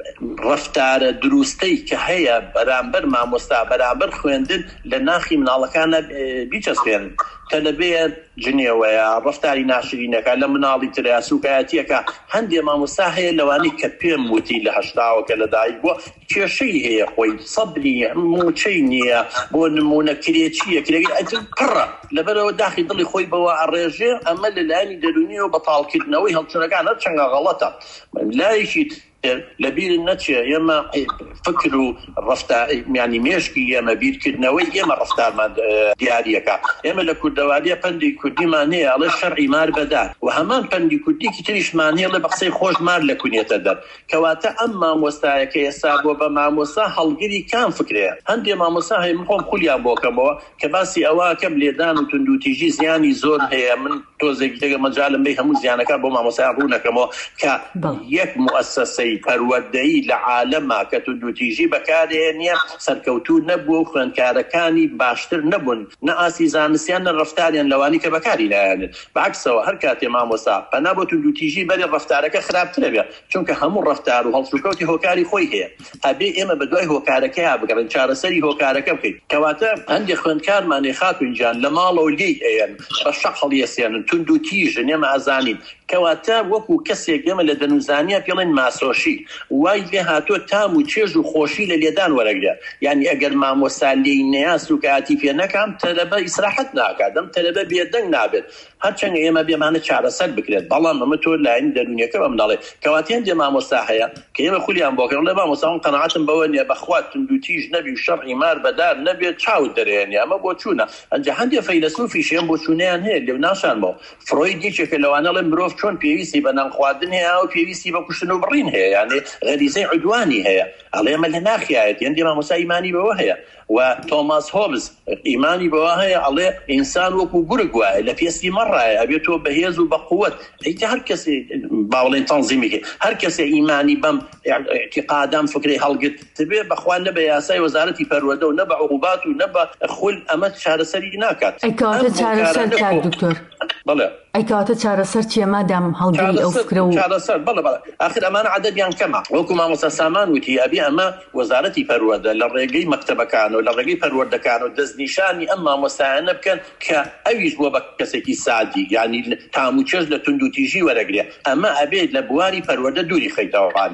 ڕەفتارە دروستەی کە هەیە بەرامبەر مامۆستا بەرامبەر خوێندن لە ناخی مناڵەکانە بیچەسپێنن تەلەبەیە جنێوەیە ڕەفتاری ناشرینەکە لە مناڵی تریا سوکایەتیەکە هەندێک مامۆستا هەیە لەوانەی کە پێم وتی لە هەشتاوەکە لەدایک بووە کێشەی هەیە خۆی سەبری موچەی نییە بۆ نمونە کرێچیە کرێگەی ئەجل پڕە لەبەرەوە داخی دڵی خۆی بەوە ئەڕێژێ ئەمە لەلایەنی دەرونیەوە بەتاڵکردنەوەی هەڵچنەکان هەر چەنگە غەڵەتە لایەکی لەبیر نەچێ ئێمە فکر و ڕەفتار میانی مێشکی ئێمە بیرکردنەوەی ئێمە ڕەفتارمان دیاریەکە ئێمە لە کوردەواریە پەندی کوردیمان هەیە ئەڵێ شەرعی مار بەدار و هەمان پەندی کوردیکی تریشمان هەیە لە بە قسەی خۆش مار لە کونێتە دەر کەواتە ئەم مامۆستایەکە ئێستا بۆ بە مامۆستا هەڵگیری کام فکرەیە هەندێ مامۆستا هەیە من خۆم خولیان بۆکەمەوە کە باسی ئەوەکەم لێدان و توندوتیژی زیانی زۆر هەیە من تۆزێکی تێگە مەجالم بێ هەموو زیانەکە بۆ مامۆستایان ڕوونەکەمەوە کە یەک موەسسەسەی پەروەردەیی لە عالەما کە توندوتیژی بەکارهێنیە سەرکەوتوو نەبووە و خوێندکارەکانی باشتر نەبوون نە ئاسی زانستیان نە ڕەفتاریان لەوانی کە بەکاری نایانن بەعکسەوە هەر کاتێ مامۆستا پەنا بۆ توندوتیژی بەرێ ڕەفتارەکە خراپترە بێ چونکە هەموو ڕەفتار و هەڵسوکەوتی هۆکاری خۆی هەیە ئەبێ ئێمە بە دوای هۆکارەکەیە بگەڕین چارەسەری هۆکارەکە بکەین کەواتە هەندێک خوێندکارمانێ خاتونجان لە ماڵەوە لێی ئەیەن بە شەق هەڵیەسێنن توندوتیژن ئێمە ئازانین کەواتە وەکو کەسێک ئێمە لە دەنوزانیە پێڵێن ماسۆشی وای لێ هاتۆ تام و چێژ و خۆشی لە لێدان وەرەگرە یعنی ئەگەر مامۆستا لێی نەیاس و کاتی پێ نەکەم تەلەبە ئیسراحەت ناکات دەم تەلەبە بێدەنگ نابێت هەرچەندە ئێمە بێمانە چارەسەر بکرێت بەڵام ئەمە تۆ لایەنی دەرونیەکە بەم دەڵێ کەواتیان دێ مامۆستا هەیە کە ئێمە خولیان بۆکەن لە مامۆستاون قەناعەتم بەوە نییە بەخوا توندوتیژ نەبی و شەڕعی مار بەدار نەبێت چاوت دەرێنێ ئەمە بۆ چوونە ئەنجا هەندێک فەیلسوفیشیان بۆ چوونیان هەیە لێو ناشانمەوە فرۆید یەکێکە لەوانەڵێ مرۆڤ چۆن پێویستی بە نان خواردن هەیە و پێویستی بە کوشتن و بڕین هەیە یعنی غەریزەی عدوانی هەیە ئەڵێ ئەمە لە ناخیایەت یان دێ مامۆستا ئیمانی بەوە هەیە و تۆماس هۆبز ئیمانی بەوە هەیە ئەڵێ ئینسان وەکو گورگ وایە لە پێستی مەڕایە ئەبێت تۆ بەهێز و بەقووەت ئەیتە هەر کەسێ باوڵێن تەنزیمێکی هەر کەسێ ئیمانی بەم اعتقادام فکری هەڵگرت تبێ بەخوا نە بە یاسای وەزارەتی پەروەردە و نە بە عقوبات و نە بە خول ئەمە چارەسەری ناکات ئەیکەواتە چارەسەر کات دکتۆر بەڵێ ئەیکەواتە چارەسەر چیە مادام هەڵگری ئەو فکرە و چارەسەر بەڵێ بەڵێ ئاخر ئەمانە عەدەدیان کەمە وەکو مامۆستا سامان وتی ئەبێ ئەمە وەزارەتی پەروەردە لە ڕێگەی مەکتەبەکان و لە ڕێگەی پەروەردەکان و دەستنیشانی ئەم مامۆستایانە بکەن کە ئەویش بۆ بە کەسێکی سادی یعنی تام و چێژ لە توندوتیژی وەرەگرێ ئەمە ئەبێت لە بواری پەروەردە دووری خەیتەوەوانێ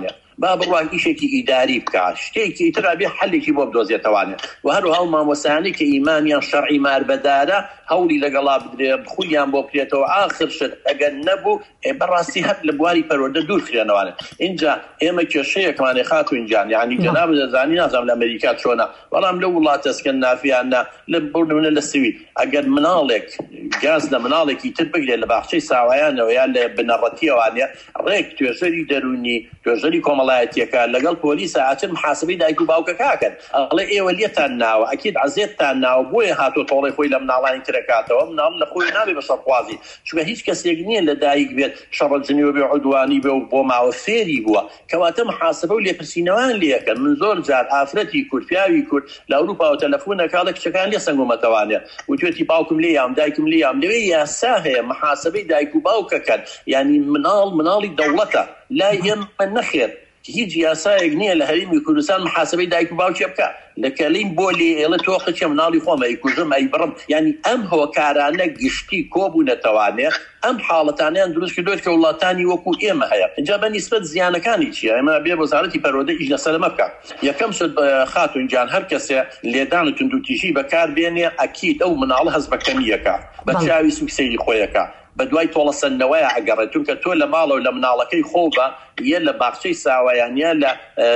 با بڕوان ئیشێکی ئیداری بکات شتێکی تر ئەبێ حەلێکی بۆ بدۆزێتەوانێت و هەروەها مامۆسایانی کە ئیمانیان شەرعی ماربەدارە هەوڵی لەگەڵا بدرێ خولیان بۆ بکرێتەوە ئاخر شت ئەگەر نەبوو بەڕاستی هەر لە بواری پەروەردە دوور خرێنەوانێت اینجا ئێمە کێشەیەکمانێ خاتوونجان یعنی جەناب دەزانی نازانم لە ئەمریکا چۆنە بەڵام لە وڵاتە ئەسکەندینافیانە لە بردنە لە سوید ئەگەر مناڵێک گاز لە مناڵێکی تر بگرێت لە باخچەی ساوایانەوە یان لە بنەڕەتیەوانێ ڕێک توێژەری دەرونی توێژەری کۆمەڵایەتیەکە لەگەڵ پۆلیسە ئاچن محاسبەی دایک و باوکەکەکەن ئەڵێ ئێوە لێتان ناوە ئەکید عەزێتتان ناوە بۆیە هاتۆ تۆڵەی خۆی لە مناڵانی ترەکاتەوە مناڵ لە خۆی نابێ بە شەڕخوازی چونکە هیچ کەسێک نییە لە دایک بێت شەڕەجنیوە بێ عودوانی بێ و بۆ ماوە فێری بووە کەواتە محاسبە و لێپرسینەوەیان لێەکەن من زۆر جار ئافرەتی کورد پیاوی کورد لە ئەوروپا و تەلەفۆنەکە لە کچەکان لێ سەنگۆمەتەوانێ و توێتی باوکم لێ یام دایکم لێ یام لەوێ یاسا هەیە محاسبەی دایک و باوکەکەن یعنی مناڵ مناڵی دەوڵەتە لای ئێمە نەخێر هیچ یاسایەک نییە لە هەرێمی کوردستان محاسبەی دایک و باوکێ بکە لە کەلیم بۆ لێ ئێڵە تۆ خچە مناڵی خۆمە ئەی کوژم ئەی بڕم یعنی ئەم هۆکارانە گشتی کۆبوونەتەوانێ ئەم حاڵەتانیان دروست کردوێت کە وڵاتانی وەکو ئێمە هەیە اینجا بە نیسبەت زیانەکانی چیە ئێمە بێ وەزارەتی پەروەردە ئیش لەسەر ئەمە بکات یەکەم شت خاتوونجان هەر کەسێ لێدان و توندوتیژی بەکاربێنێ ئەکید ئەو مناڵە هەست بە کەمیەکە بە چاوی سوکسەیری خۆیەکە بە دوای تۆڵەسەندنەوەیە ئەگەڕێت چونکە تۆ لە ماڵە و لە مناڵەکەی خۆبە یە لە باخچەی ساوایانە لە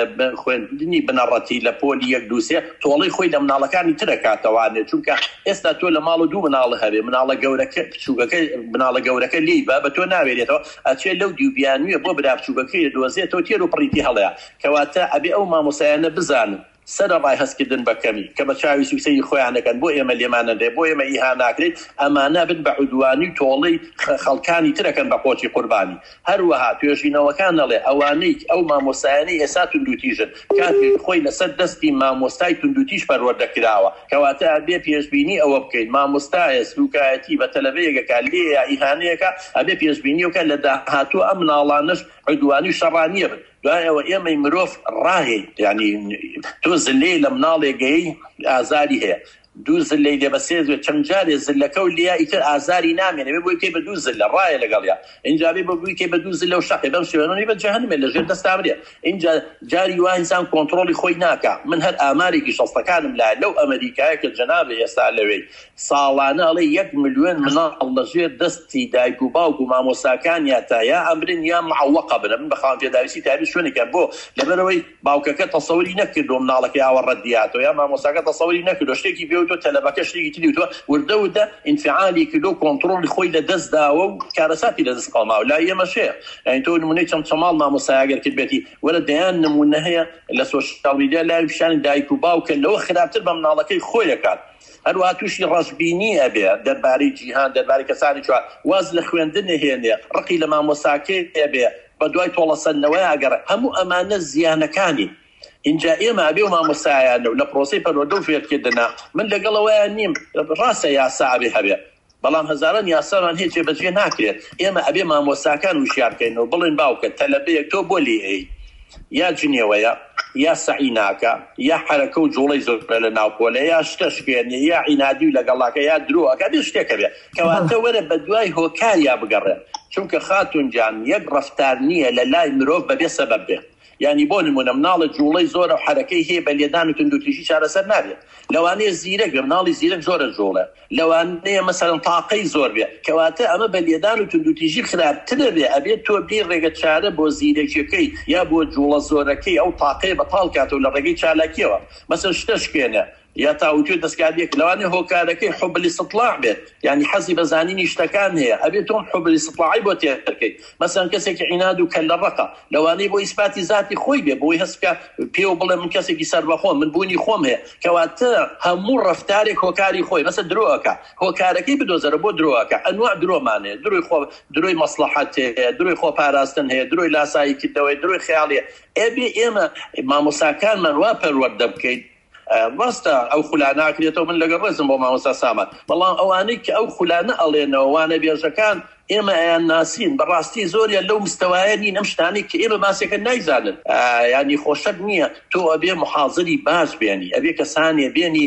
خوێندنی بنەڕەتی لە پۆلی یەک دووسێ تۆڵەی خۆی لە مناڵەکانی ترەکاتەوانێت چونکە ئێستا تۆ لە ماڵ و دوو مناڵە هەبێ مناڵە گەورەکە بچووکەکە مناڵە گەورەکە لی بە بە تۆ ناوێرێتەوە ئەچێ لەو دیوبیانویە بۆ برا بچووکەکەی دۆزێتەوە تێر و پڕیتی هەڵەیە کەواتە ئەبێ ئەو مامۆسایانە بزانن سەرە ڕای هەستکردن بە کەمی کە بە چاوی سوکسەی خۆیانەکەن بۆ ئێمە لێمانەدێ بۆ ئێمە ئیها ناکرێت ئەمانە بن بە عودوانی تۆڵەی خەڵکانی ترەکەن بە قۆچی قوربانی هەروەها توێژینەوەکان نەڵێ ئەوانەی ئەو مامۆسایانەی ئێستا توندوتیژن کاتی خۆی لەسەر دەستی مامۆستای توندوتیژ پەروەردەکراوە کەواتە ئەبێ پێشبینی ئەوە بکەین مامۆستایە سلوکایەتی بە تەلەڤەیەکە لێ یا ئیهانەیەکە ئەبێ پێشبینیەکە لە داهاتوو ئەم مناڵانەش عودوانی و شەڕانیە بن دوایەوە ئێمەی مرۆڤ ڕاهێ یعنی تۆ زلەی لە مناڵێگەی ئازاری هەیە دوو زلەی لێ بەسێزوێت چەند جارێ زلەکە و لیا ئیتر ئازاری نامێنێ بێ بۆی کەی بە دوو زلە ڕایە لەگەڵیا اینجا بێ بە بووی کەی بە دوو زلە و شەقێ بەم شێوەیە بە جەهەنمێ لەژێر دەستامرێ اینجا جاری وا ئینسان کۆنتڕۆڵی خۆی ناکا من هەر ئامارێکی شەستەکانم لای لەو ئەمریکایە کە جەنابێ ئێستا لەوێی ساڵانە ئەڵێ یەک ملیۆن مناڵ لەژێر دەستی دایک و باوک و مامۆساکانیان تا یا ئەمرن یا معوەقە بن من بەخاوەن پێداویستی تابی شوێنێکیان بۆ لەبەرەوەی باوکەکە تەسەووری نەکردو مناڵەکەی ئاوە ڕەدیاتەوە یا مامۆساکە تەسەووری نەکردو شتێکی بێوتۆ تەلەبەکە شتێکی تری وتووە وردە وردە ئینفعالی کردو کۆنتڕۆڵی خۆی لە دەستداوە و کارەساتی لە دەست قەڵماوە لای ئێمەشەیە یعنی تۆ نمونەی چەند چەماڵ مامۆسای ئەگەر کرد بێتی وەرە دەیان نمونە هەیە لە سۆشیال میدیا لای پیشانی دایک و باوکە لەوە خراپتر بە مناڵەکەی خۆیەکات هەروە تووشی ڕەشبینی ئەبێ دەربارەی جیهان دەربارەی کەسانی چوار واز لە خوێندن هێنێ ڕقی لە مامۆساکەی ئەبێ بە دوای تۆڵەسەندنەوەی ئەگەڕێ هەموو ئەمانە زیانەکانی اینجا ئێمە ئەبێ و مامۆسایانە و لە پرۆسەی پەروەردە و فێرکردنە من لەگەڵەوەیان نیم ڕاستە یاسا ئەبێ هەبێ بەڵام هەزاران یاسامان هیچ جێبەجێ ناکرێت ئێمە ئەبێ مامۆساکان وشیار بکەینەوە بڵێن باوکە تەلەبەیەک تۆ بۆ لێ ئەی یا جنێوەیە یا سەعی ناکە یا حرەکە و جوڵەی زۆر لە ناوپۆلە یا شتە شکێنێ یا عینادی و لەگەڵاکە یا درۆەکە بێ شتێکە بێ کەواتە وەرە بە دوای هۆکاریا بگەڕێن چونکە خاتوونجان یەک ڕەفتار نییە لە لای مرۆڤ بەبێ سەبەب بێ یعنی بۆ نمونە مناڵە جوڵەی زۆرە و حرەکەی هەیە بە لێدان و توندوتیژی چارەسەر نابێت لەوانەیە زیرەک بێ مناڵی زیرەک زۆرە جوڵە لەوانەیە مەسەڵەن تاقەی زۆر بێ کەواتە ئەمە بە لێدان و توندوتیژی خراپترە بێ ئەبێت تۆ بێ ڕێگە چارە بۆ زیرەکیەکەی یا بۆ جوڵە زۆرەکەی ئەو تاقەی بەتاڵ کاتەوە لە ڕێگەی چالاکیەوە مەسەڵ شتە شکێنە یا تاوتوێت دەستکاریەک لەوانەیە هۆکارەکەی حوبلی استطلاع بێت یعنی حەزی بە زانینی شتەکان هەیە ئەبێت تۆ حوبلی استطلاعی بۆ تێکەکەیت مەسەڵەن کەسێکی عناد و کەللەڕەقە لەوانەیە بۆ ئیسپاتی ذاتی خۆی بێ بۆی هەستکە پێ و بڵێ من کەسێکی سەربەخۆم من بوونی خۆم هەیە کەواتە هەموو ڕەفتارێک هۆکاری خۆی مەسە درۆەکە هۆکارەکەی بدۆزەرە بۆ درۆەکە ئەنواع درۆمانەیە دروی خۆ دروی مەسلحەت هەیە دروی خۆ پاراستن هەیە دروی لاسایی کردەوەی دروی خەیاڵیە ئەبێ ئێمە مامۆساکانمان وا پەروەردە بکەین ڕاستە ئەو خولانە ناکرێتەوە من لەگەڵ ڕێزم بۆ مامۆستا سامان بەڵام ئەوانەی کە ئەو خولانە ئەڵێنەوە وانە بێژەکان ئێمە ئەیان ناسین بەڕاستی زۆریان لەو مستەوایە نین ئەم شتانی کە ئێمە باسێکە نایزانن ینی خۆشەک نییە تۆ ئەبێ محاضری باش بێنی ئەبێ کەسانێ بێنی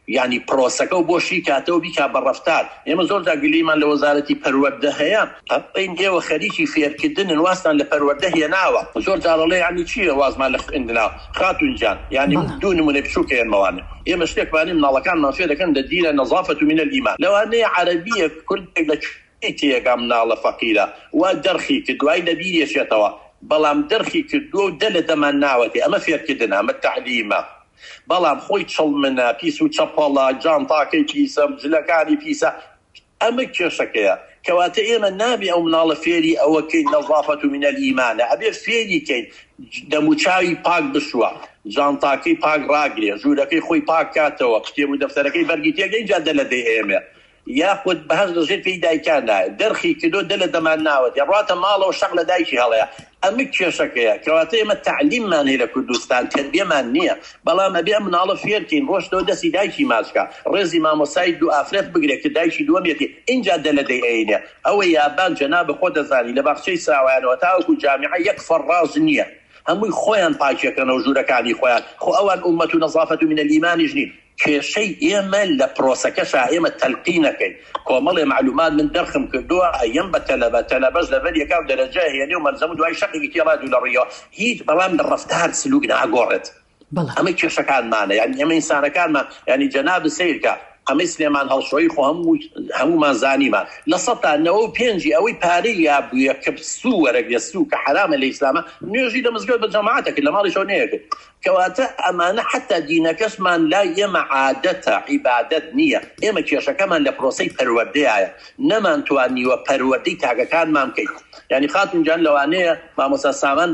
ینی پرۆسەکە و بۆشی کاتەوە بیکا بەڕەفتار. ئێمە زۆر داگلیمان لە وەزارەتی پەروەردە هەیە، ئەڵێن ئێوە خەریکی فێرکردنن، واستان لە پەروەردە هێناوە. زۆر جارەڵێ ینی چییە وازمان لە خوێندنەوە؟ خاتونجان ینی دوو نمونە بچووکە هێنمەوانە. ئێمە شتێکمانی مناڵەکانمان فێر دەکەن لە دینە نەزافەت من الئیمان، لەوانەیە عەرەبیە کوردێک لە تێگا مناڵە فەقیرە وا دەرخی کرد دوای لەبیرێشێتەوە، بەڵام دەرخی کردووە و دە لە دەمان ناوەتێ. ئەمە فێرکردنە، ئەمە تەعلیمە. بەڵام خۆی چڵ منە پیس و چەپەڵە جانتاکەی پیسە جلەکانی پیسە، ئەمە کێشەکەیە. کەواتە ئێمە نابێ ئەو مناڵە فێری ئەوەکەی نەزافەت من الئیمانە، ئەبێ فێری کەین دەموچاوی پاک بشوە، جانتاکەی پاک ڕاگرێ، ژوورەکەی خۆی پاک کاتەوە، کتێب و دەفتەرەکەی بەرگی تێگەی اینجا دە لە دەی ئێمە، یاخود بەهەز ڕژێت پێی دایکان نایە، دەرخی کردو دە لە دەمان ناوەت، یا ڕاتە ماڵەوە شەق لە دایکی هەڵەیە. ئەمە کێشەکەیە. کەواتە ئێمە تەعلیممان هەیە لە کوردستان، تەربیەمان نییە، بەڵام ئەبێ ئەم مناڵە فێرکەین ڕۆژتەوە دەستی دایکی ماچکە، ڕێزی مامۆسای دوو ئافرەت بگرێت کە دایکی دووەمێتی اینجا دە لە دەی ئەینێ. ئەوە یابان جەنابە خۆ دەزانی لە باخچەی ساوایانەوە تاوەکو جامیعە یەک فەڕاژ نییە، هەمووی خۆیان پاکێکەنەوە ژوورەکانی خۆیان. خۆ ئەوان ئومەت و نەزافەت من الئیمانیش نین. کێشەی ئێمە لە پرۆسەکەشا ئێمە تەلقینەکەین. کۆمەڵێ معلومات من دەرخم کردووە ئەیەم بە تەلەبە تەلەبەش لەبەر یەکاو دەرەجە هێنێ و مەلزەم و دوای شەقێکی تێڕات و لە ڕێەوە هیچ، بەڵام لە ڕەفتار سلوک ناگۆڕێت. ئەمە کێشەکانمانە، یعنی ئێمە ئینسانەکانمان ینی جەناب سەیرکە ئەمەی سلێمان هەڵشۆی خۆ هەمومان زانیمان لە سەدان نەوە و پێنجی ئەوەی پارەی یابوویە کە سوو وەرەگرێ سوو کە حرامە لە ئیسلامە نوێژی لە مزگەوت بە جەماعەتەکرد لە ماڵیشەوە نەیەکرد. کەواتە ئەمانە حتا دینەکەشمان لای ئێمە عادەتە، عیبادەت نییە. ئێمە کێشەکەمان لە پرۆسەی پەروەردەیە، نەمانتوانیوە پەروەردەی تاگەکانمان بکەین. یعنی خاتونجان لەوانەیە مامۆستا سامان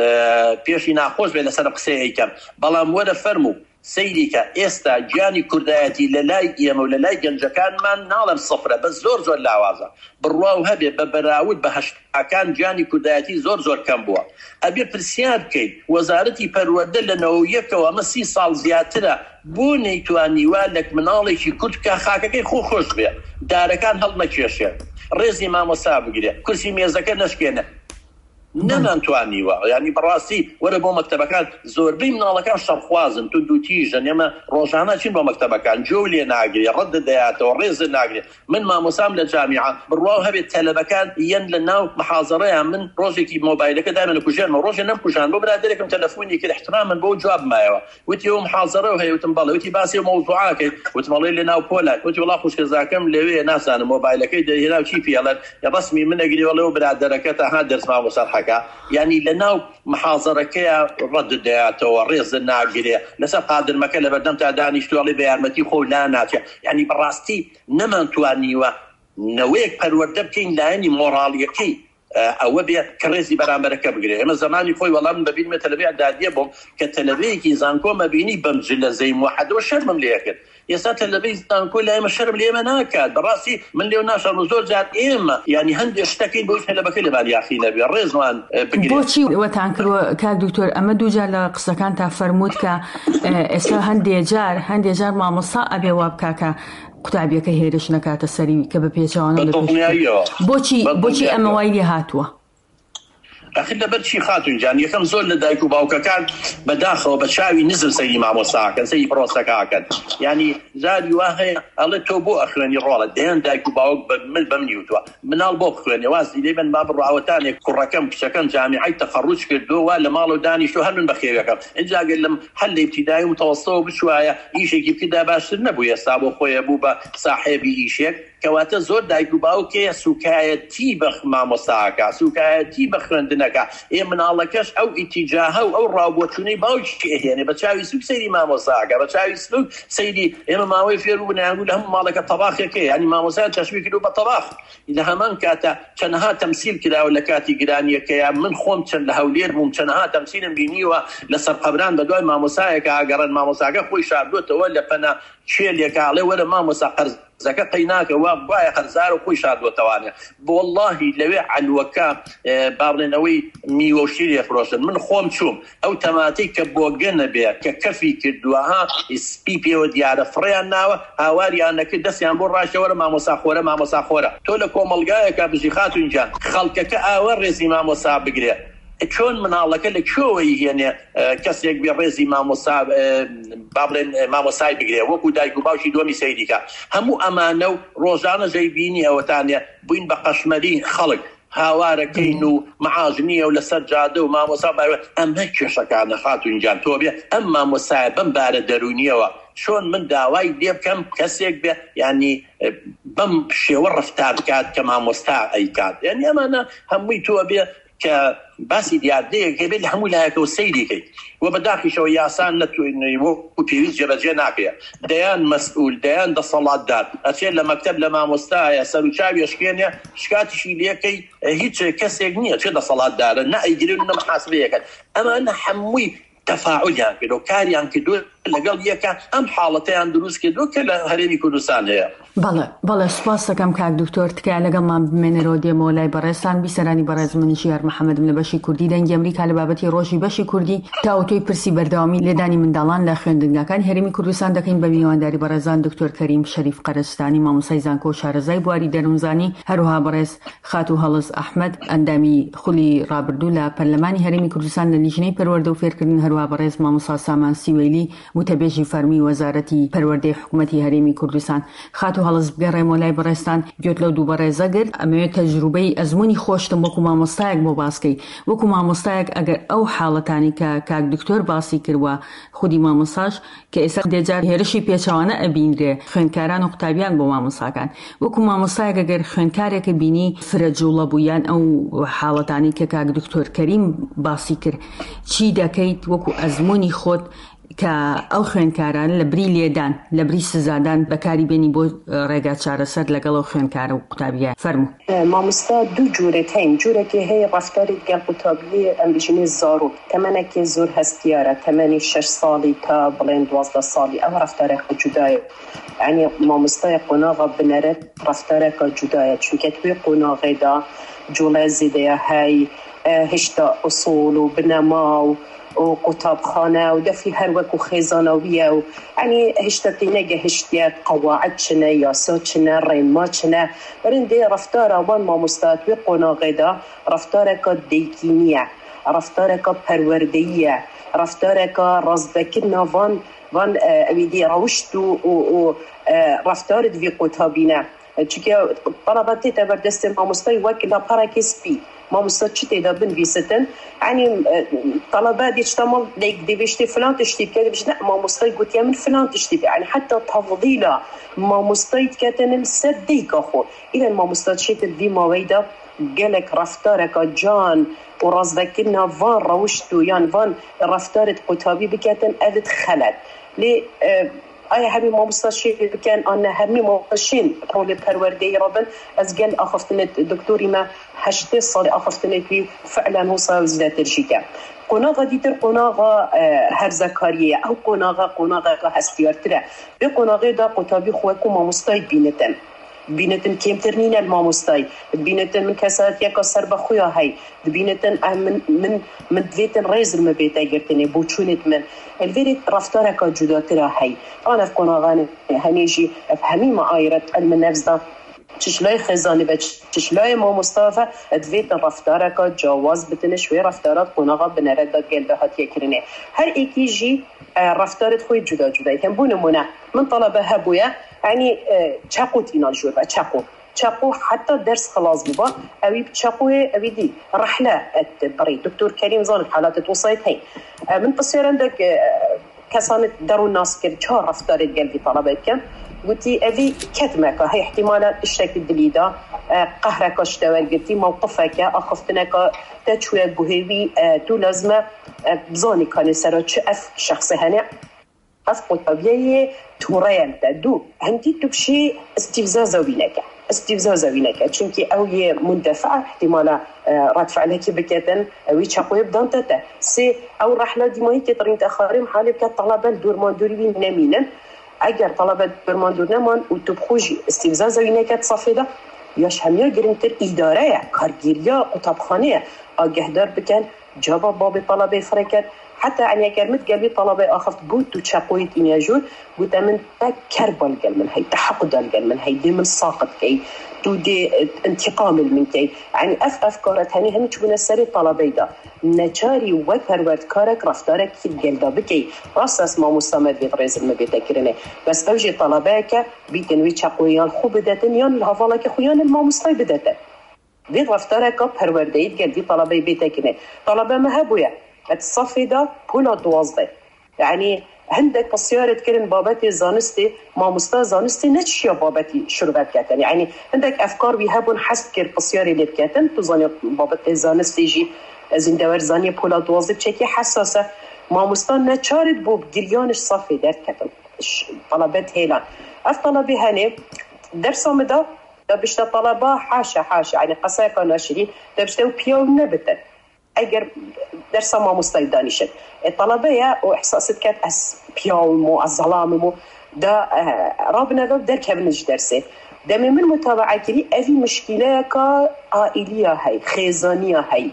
پێشی ناخۆش بێ لەسەر قسەی ئەیکەم، بەڵام وەرە فەرموو سەیریکە ئێستا گیانی کوردایەتی لە لای ئێمە و لە لای گەنجەکانمان ناڵم سفرە، بە زۆر زۆر لاوازە. بڕواو هەبێ بە بەراورد بە هەشتاکان گیانی کوردایەتی زۆر زۆر کەم بووە. ئەبێ پرسیار بکەین وەزارەتی پەروەردە لە نەوەیەکەوە ئەمە سی ساڵ زیاترە بۆ نەیتوانیوە لە مناڵێکی کورد کە خاکەکەی خۆ خۆش بێ، دارەکان هەڵ نەکێشێت، ڕێزی مامۆستا بگرێ، کورسی مێزەکە نەشکێنە. نەمانتوانیوە. ینی بەڕاستی وەرە بۆ مەکتەبەکان زۆربەی مناڵەکان شەڕخوازن، تو دووتیژن، ئێمە ڕۆژانە چین بۆ مەکتەبەکان، جۆ لێ ناگرێ، ڕەت دەدەیاتەوە، ڕێز ناگرێ. من مامۆسام لە جامیعە بڕواو هەبێت تەلەبەکان یەن لە ناو محاضەڕەیان من ڕۆژێکی مۆبایلەکە دامێنە کوژێنمە، ڕۆژێ نەمکوژان بۆ برادێکم تەلەفۆنی کرد احترامن بۆ جواب مایەوە، وتی ئەو محاضەڕە و هەیە، وتم بەڵێ، وتی باسی مەوزوعاکەی، وتم بەڵێ لە ناو پۆلات، وتی وڵا خوشکەزاکەم لەوێ ناسانم مۆبایلەکەی دەهێنا و چی پێڵێن یا بەسمی من نەگری وەڵێ و برادەرەکە تاها دەرس مامۆستا حەکا. یعنی لە ناو محاضەرەکەیە ڕەت دەدەیاتەوە، ڕێز ناگرێ، لەسەر قادرمەکە لە بەردەم تا دانیشتووەڵی بە یارمەتی خۆ لا ناچێت. یعنی بەڕاستی نەمانتوانیوە نەوەیەک پەروەردە بکەین لایەنی مۆڕاڵیەکەی ئەوە بێ کە ڕێزی بەرامبەرەکە بگرێ. ئێمە زمانی خۆی وەڵام ببینمە تەلەڤیزیۆن دادیە بووم کە تەلەڤیزیۆنێکی زانکۆ مەبینی بەم جلەزەی موحەدەوە شەرمم لێ کرد. ئێستا تەلەڤیزیۆن زانکۆ لای ئێمە شەرم لێمە ناکات. بەڕاستی من لێو ناشەڕم و زۆر جار ئێمە ینی هەندێک شتەکەین بۆ تەلەبەکە لەبان یاخی نەبێ، ڕێزمان بگرێت. بۆچی وەتان کردوە کاک دکتۆر؟ ئەمە دووجار لە قسەکان تا فەرمووت کە ئێستا هەندێک جار هەندێک جار مامۆستا ئەبێ وا بکاکە قوتابیەکە هێرش نەکاتە سەری کە بە پێچەوانە بۆچی بۆچی ئەمە وای لێ هاتووە؟ ئەخر لەبەر چی خاتونجان؟ یەکەم زۆر لە دایک و باوکەکان بەداخەوە بە چاوی نزم سەیری مامۆستاکەن، سەیری پرۆسەکەکەن. ینی زاری وا هەیە ئەڵێ تۆ بۆ ئەخوێنی ڕۆڵە دێن دایک و باوک من بەم نیوتوە مناڵ بۆ بخوێنێ، وازی لێ بن با بڕاوەتانێک کوڕەکەم کچەکەم جامیعەی تەخەڕوج کردووە لە ماڵ و دانیشتو هەر من بەخێوەکەم اینجا گەر لەم هەر لە ئیبتیدایی و متەوەسڵەوە بچوایە ئیشێکی بکردا باشتر نەبوو، ئێستا بۆ خۆیە بوو بە ساحێبی ئیشێک. کەواتە زۆر دایک و باوکێ سوکایەتی بە مامۆستاکە، سوکایەتی بە خوێندنەکە. ئێ مناڵەکەش ئەو ئیتیجاهە و ئەو ڕاوبۆچوونەی باوکی ئەهێنێ، بە چاوی سوک سەیری مامۆستاکە، بە چاوی سلوک سەیری. ئێمە ماوەی فێربوو نەیانگوو لە هەموو ماڵەکە تەباخێکەیە، ینی مامۆستایان تەشویق کردو بە تەباخ. لە هەمان کاتە چەندەها تەمسیل کراوە لە کاتی گرانیەکەیە، من خۆم چەند لە هەولێر بووم چەندەها تەمسیلم بینیوە لەسەر قەبران بە دوای مامۆستایەکە ئاگەڕێن، مامۆستاکە خۆی شاردوێتەوە لە پەنە چێلێکە، ئاڵێ وەرە مامۆستا قەرز زەکە قەیناکە وا وایە قەرزار و خۆی شاردوەتەوانێ. بۆڵڵاهی لەوێ علوەکە باڵێنەوەی میوە و شیرێ فرۆشن. من خۆم چووم ئەو تەماتەی کە بۆ گەنە بێ کە کەفی کردووەها سپی پێوە دیارە فڕیان ناوە، هاواریان نەکرد، دەستیان بۆ ڕاشەوەرە مامۆستا خۆرە مامۆستا خۆرە. تۆ لە کۆمەڵگایەکە بژی خاتونجان خەڵکەکە ئاوە ڕێزی مامۆستا بگرێ، چۆن مناڵەکە لە کوێوەی هێنێ کەسێک بێ ڕێزی مامۆستا با بڵێن مامۆستای بگرێ وەکو دایک و باوکی دووەمی سەیریکە. هەموو ئەمانە و ڕۆژانە ژەیبینی ئەوەتانێ بووین بە قەشمەری خەڵک هاوارەکەین و معاژ نییە و لەسەر جادە و مامۆستا باوێ ئەمە کێشەکانە خاتوونجان تۆ بێ ئەم مامۆستایە بەم بارە دەرونیەوە چۆن من داوای لێ بکەم کەسێک بێ ینی بەم شێوە ڕفتار بکات کە مامۆستا ئەیکات. یعنی ئەمانە هەمووی تۆ بێ کە باسی دیاردەیەکە بێت لە هەموو لایەکەوە سەیریکەیت و بەداخیشەوە یاسان نەتوانێت وەکو پێویست جێبەجێ ناکرێت. دەیان مەسئول دەیان دەسەڵاتدار ئەچێت لە مەکتەب لە مامۆستایە سەر و چاوی ئەشکێنێ شکاتیشی لێکەی هیچ کەسێک نییە چێ دەسەڵاتدارە نە ئەیگرن و نە محاسبەیەکەن. ئەمانە هەمووی تەفاعولیان کردو کاریان کردو لەگەڵ یەکە ئەم حاڵەتەیان دروست کردو کە لە هەرێمی کوردستان هەیە. بەڵێ بەڵێ سوپاس دەکەم کاک دکتۆر تکایە لەگەڵمان بمێنەرەوە دێمەوە لای بەڕێستان بیسەرانی بەڕێز منیش یار محەممەدم لە بەشی کوردی دەنگی ئەمریکا لە بابەتی ڕۆژی بەشی کوردی تاوتۆی پرسی بەردەوامی لێدانی منداڵان لە خوێندنگەکانی هەرێمی کوردستان دەکەین بە میوانداری بەڕێزان دکتۆر کەریم شەریف قەرستانی مامۆستای زانکۆ و شارەزای بواری دەروونزانی هەروەها بەڕێز خاتو هەڵس ئەحمەد ئەندامی خولی ڕابردوو لە پەرلەمانی هەرێمی کوردستان لە لیژنەی پەروەردە و فێرکردن هەروەها بەڕێز مامۆستا سامان سیوەیلی وتەبێژی فەرمی وەزارەتی پەروەردەی حکوومەتی هەرێمی کوردستان. خاتو هەڵس بگەڕێمەوە لای بەڕێستان گوێت لەو دوو بەڕێزە گرت ئەمەوێت تەجروبەی ئەزموونی خۆشتم وەکو مامۆستایەک بۆ باسکەی وەکو مامۆستایەک ئەگەر ئەو حاڵەتانی کە کاک دکتۆر باسی کردووە خودی مامۆستاش کە ئێستا دێجار هێرشی پێچەوانە ئەبینرێ خوێندکاران و قوتابیان بۆ مامۆستاکان وەکو مامۆستایەک ئەگەر خوێندکارێکە بینی فرەجوڵە بوویان ئەو حاڵەتانی کە کاک دکتۆر کەریم باسی کرد چی دەکەیت وەکو ئەزموونی خۆت کە ئەو خوێندکاران لە بری لێدان لە بری سزادان بەکاری بێنی بۆ ڕێگا چارەسەر لەگەڵ ئەو خوێندکارە و قوتابیە فەرموو. مامۆستا دوو جۆرێت هەین جۆرێکی هەیە ڕەفتاری گەل قوتابی ئەم بژینی زارۆ تەمەنێکی زۆر هەستیارە تەمەنی شەش ساڵی تا بڵێن دوازدە ساڵی ئەو ڕەفتارێکی جودایە یعنی مامۆستای قۆناغا بنەرێت ڕەفتارێکە جودایە چونکە توی قۆناغێدا جوڵە زیدەیە هەی هێشتا ئوسوڵ و بنەما و و قوتابخانە و دەفی هەر وەکو خێزانەویە و ینی هێشتا نەگەهشتیت قەواعد چنە یاسا چنە ڕێما چنە بەرندێ ڕەفتارە وان مامۆستا توی قۆناغێدا ڕەفتارێکە دەیکینیە ڕەفتارێکە پەروەردەییە ڕەفتارێکە ڕازدەکردنا وان وان ئەویدی ڕەوشت و ڕەفتارت وی قوتابینە چونکە طلبات تێتە بەردەستێ مامۆستای وەک لە پارێکی سپی مامۆستا چی تێدا بنویستن ینی طلبات یەکتەمەڵ دەیبێشتی فلان تشتی بکە دەبێت نە مامۆستای گوتیە من فلان تشتی بکە ینی حتا تەفضیلە مامۆستای تکاتەنم سەر دەیکە خۆ ئیدەن مامۆستا چێتر وی ماوەیدا gelek raftareka can û razvekirina van rewişt û yan van raftarê qutabî biketin ev xelet lê aya hemî mamosta şêr bikin an hemî mamoşîn rolê perwerdeyî rabin ez gel axiftinê doktorî me heştê salî axiftinê wî fi'len wisa zêdetir jîke qonağa dîtir qonağa herzekariyê ew qonağa qonağa hestiyartir e vê qonağê da qutabî xwe ku mamostayî bînitin بینتن کمتر نینه مامۆستای بینتن من کەساتێکە سەر بە خویا هەی دبینتن من من من دوێتن ڕێزم بێت ئەگرتنێ بۆ چونت من الڤێرێت ڕەفتارێکە جوداترە هەی ئانەف قۆناغانە هەنێژی هەمی مەعایرەت علم نەفزدا چشلای خێزانی بە چشلای مامۆستافە دوێتن ڕەفتارێکە جیاواز بتنە شوێ ڕەفتارات قۆناغا بنەرەدا گەلدە هاتیەکردنێ هەر ئێکیژی ڕەفتارت خۆی جودا جودای هەم بوو نمونە من طلبە هەبووە يعني تشاقو تينال جوبا تشاقو تشاقو حتى درس خلاص بابا أبي تشاقو أبي دي رحلة الطريق دكتور كريم ظن حالات توصيت هي من قصير عندك كسانة دارو الناس كده شهر رفتاري قلبي طلبتك قلتي أبي كتمك هي احتمالا الشكل الدليدا قهرك اشتوال قلتي موقفك أخفتنك تشوي بهوي تو لازمة بزاني كان سرت أف شخص هنا أسقط طبيعي توريان تدو هنتي تبشي استفزاز زوينك استفزاز زوينك چونكي أو يه مندفع احتمالا رد فعلك بكتن أو يشقوا يبدأ تتا سي أو رحلة دي ما هي كترين تأخرين حالي بكت طلبة دورمان دورين نمينا أجر طلبة دورمان دور نمان وتبخوج استفزاز زوينك تصفيدا ياش هميا جرنتر إدارية كارجيريا وطبخانية أجهدار بكن جابا باب طلبه فركت حتى يعني كلمت قلبي طلبه اخفت قلت تشقويت ان يجول قلت من كربل قال من هي تحقد قال من هي دي من ساقط كي تودي انتقام من كي يعني اف افكار ثاني هم تشوفنا السري طلبه ده نچاری و پروردگارک رفتارک کی گلدا بکی راست اسما مستمد بيت رئيس ما بيتكرنه بس اوجي طلبه ك بيتن وي چقويان خوب بدتن يان الهواله ك خويان الماموستای بدتن بيت رفتارك پروردگار گل بي طلبه بيتكرنه طلبه ما هبويا الصفي ده بولا دوازده يعني عندك بسيارة كرن بابتي زانستي ما مستا زانستي نتشيا بابتي شربات كاتن يعني عندك أفكار بيهابون حسب كر بسيارة اللي بكاتن تزاني بابتي زانستي جي زندور زاني بولا دوازده بشكل حساسة ما مستا نتشارد بو بجريانش صفي دار كاتن طلبات هيلان أف طلبي هاني درسهم ده ده بشتا طلبة حاشا حاشا يعني قساقا ناشرين ده بشتا بيو نبتن اگر درس ما مستعدانی شد طلبه و احساسات كانت اس بيومو الظلامو ده رابنا ده در كبنج درسه ده من متابعه كري افي مشكله كا عائليه هي خيزانيه هي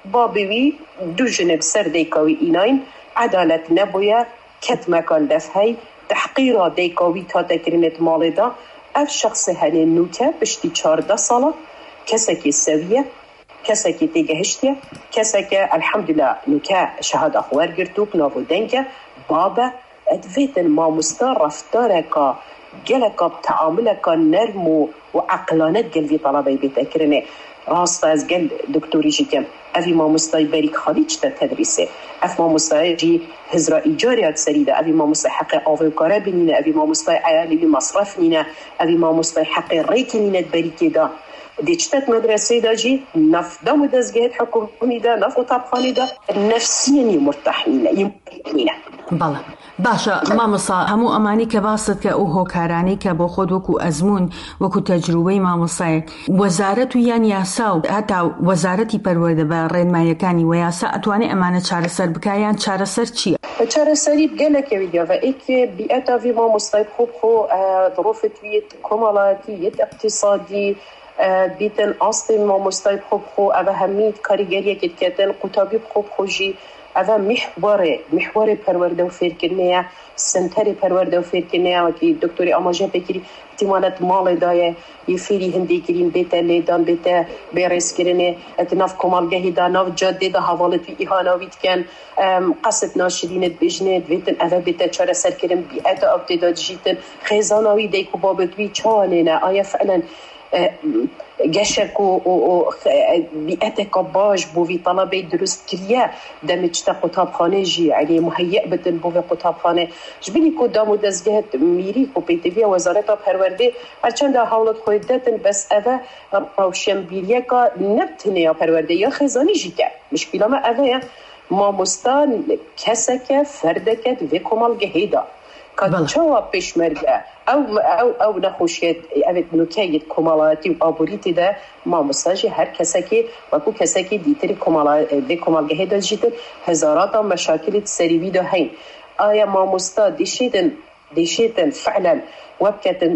بابوي دو جنب سر ديكوي ايناين عدالت نبويا كت مكان دف هي تحقير ديكوي تا تكرينت مال ده اف شخص هني نوته بشتي چهارده ساله كسكي سويه کسی که دیگه هشتیه کسی که الحمدلله نکه شهاده خوار گرتوک نافو دنگه بابا ادویتن ما مستار رفتاره که گله که تعامله که نرم و عقلانت گلوی طلبه بیتکرنه راست از گل دکتوری جی کم اوی ما مستای بریک خالی چتا تدریسه اف ما مستای جی هزرا ایجاریات سریده اوی ما مستای حق آوه کاره بینینه اوی ما مستای عیالی مصرف نینه اوی ما مستای حق ریکی نینه بریکی دا دیچتت مدرسه دا جی نف دا مدزگهت حکومی دا نف طبخانی دا نفسیانی مرتاحینه یمکنینه بله باشا مامۆستا هەموو ئەمانی کە باست کە ئەو هۆکارانەی کە بۆ خۆت وەکو ئەزمون وەکو تەجروبەی مامۆستایەک وەزارەت و یان یاسا و هەتا وەزارەتی پەروەردە بە ڕێنماییەکانی و یاسا ئەتوانێت ئەمانە چارەسەر بکایان چارەسەر چییە؟ چارەسەری بگەلێکی دیوە ئیکێ بیئەتاوی مامۆستای خوب خۆ ظروفت ویت کۆمەڵایەتی یەت اقتصادی بیتن ئاستی مامۆستای خوب خۆ ئەوە هەمید کاریگەریەکت کردن قوتابی خوب خۆژی هذا محور محور پرورده و فێرکردنەیە سنتەری پەروەردە و فێرکردنەیە وەکی دکتۆری ئاماژە پێکری احتیمالات ماڵی دایە یفێری هەندێک کرین بێتە لێدان بێتە بێڕێزکردنێ ئەت ناف کۆمەڵگەهیدا ناف جادێدا هەواڵەتی ئیهاناوی بکەن قەست ناشرینت بژنێت بێتن ئەوە بێتە چارەسەرکردن بیئەتە ئەو تێدا دژیتن خێزاناوی دەیک و بابەتوی چاوانێنە ئایا فعلا گەشک و بیئەتێک باش بۆ وی طلبەی دروست کریە دەمەچتە قوتابخانەیژی یعنی مهیئ بتن بۆ وی قوتابخانە ژبینی کۆ دام و دەستگەهت میری و پێتڤیە وەزارەتا پەروەردە هەرچەندە هەوڵت خۆی دەتن بەس ئەوە ڕەوشەنبیریەکە نەبتنەیە پەروەردە یا خێزانیژی کە مشکلەمە ئەوەیە مامۆستا کەسەکە فەردەکەت وێ کۆمەڵگەهەیدا كتشوا بيشمرجة أو أو أو نخوشيت أبد نكاية كمالاتي وأبوريتي ده ما مساجي هر كساكي وكو كساكي ديتري كمالات ده كمال جهدا جدا هزارات مشاكل تسريبي ده هين آية ما مستا ديشيتن ديشيتن فعلا وبكتن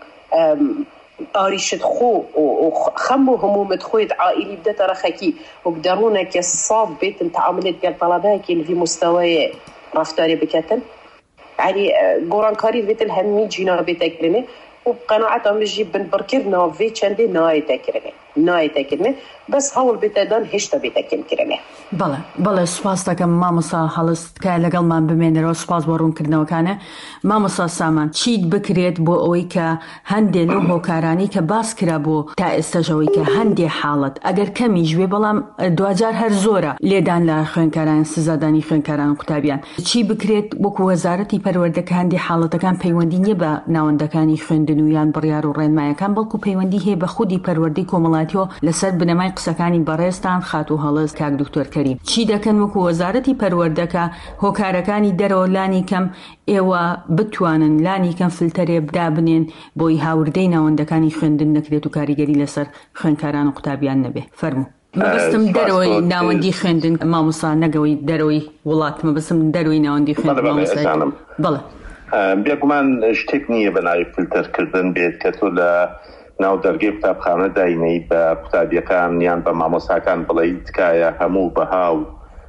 آريشت خو وخمو همومت خويت عائلي بدأ ترخكي وقدرونا كصاف بيت تعاملت قال طلباك اللي في مستوى رفتاري بكتن يعني قران كاري بيت الهمي جينا بيتكرني وبقناعة مجي بن بركرنا في چندي ناي تكرني ناي تكرني بس هول بيتدان هشتا بيتكرني بله بله سپاس دەکەم مامۆستا هەڵست کە لەگەڵمان بمێنەرەوە سپاس بۆ ڕوونکردنەوەکانە مامۆستا سامان چیت بکرێت بۆ ئەوەی کە هەندێک لەو هۆکارانی کە باس کرا بۆ تا ئێستاژەوەی کە هەندێک حاڵەت ئەگەر کەمیش بێ بەڵام دوجار هەر زۆرە لێدان لە خوێندکاران سزادانی خوێندکاران و قوتابیان چی بکرێت وەکو وەزارەتی پەروەردە کە هەندێک حاڵەتەکان پەیوەندی نییە بە ناوەندەکانی خوێندن و یان بڕیار و ڕێنمایەکان بەڵکو پەیوەندی هەیە بە خودی پەروەردەی کۆمەڵاتیەوە لەسەر بنەمای قسەکانی بەڕێزتان خات و هەڵست کاک دکتۆر کەریم چی دەکەن وەکو وەزارەتی پەروەردەکە هۆکارەکانی دەرەوە لانی کەم ئێوە بتوانن لانی کەم فلتەرێ بدا بنێن بۆی هاوردەی ناوەندەکانی خوێندن نەکرێت و کاریگەری لەسەر خوێندکاران و قوتابیان نەبێ فەرموو مەبەستم دەرەوەی ناوەندی خوێندن مامۆستا نەگەوەی دەرەوەی وڵات مەبەستم دەرەوەی ناوەندی خوێندن مامۆستا بەڵێ بێگومان شتێک نییە بەناوی فلتەرکردن بێت کە تۆ لە ناو دەرگەی قوتابخانە داینەی بە قوتابیەکان یان بە مامۆستاکان بڵێیت تکایە هەموو بەهاو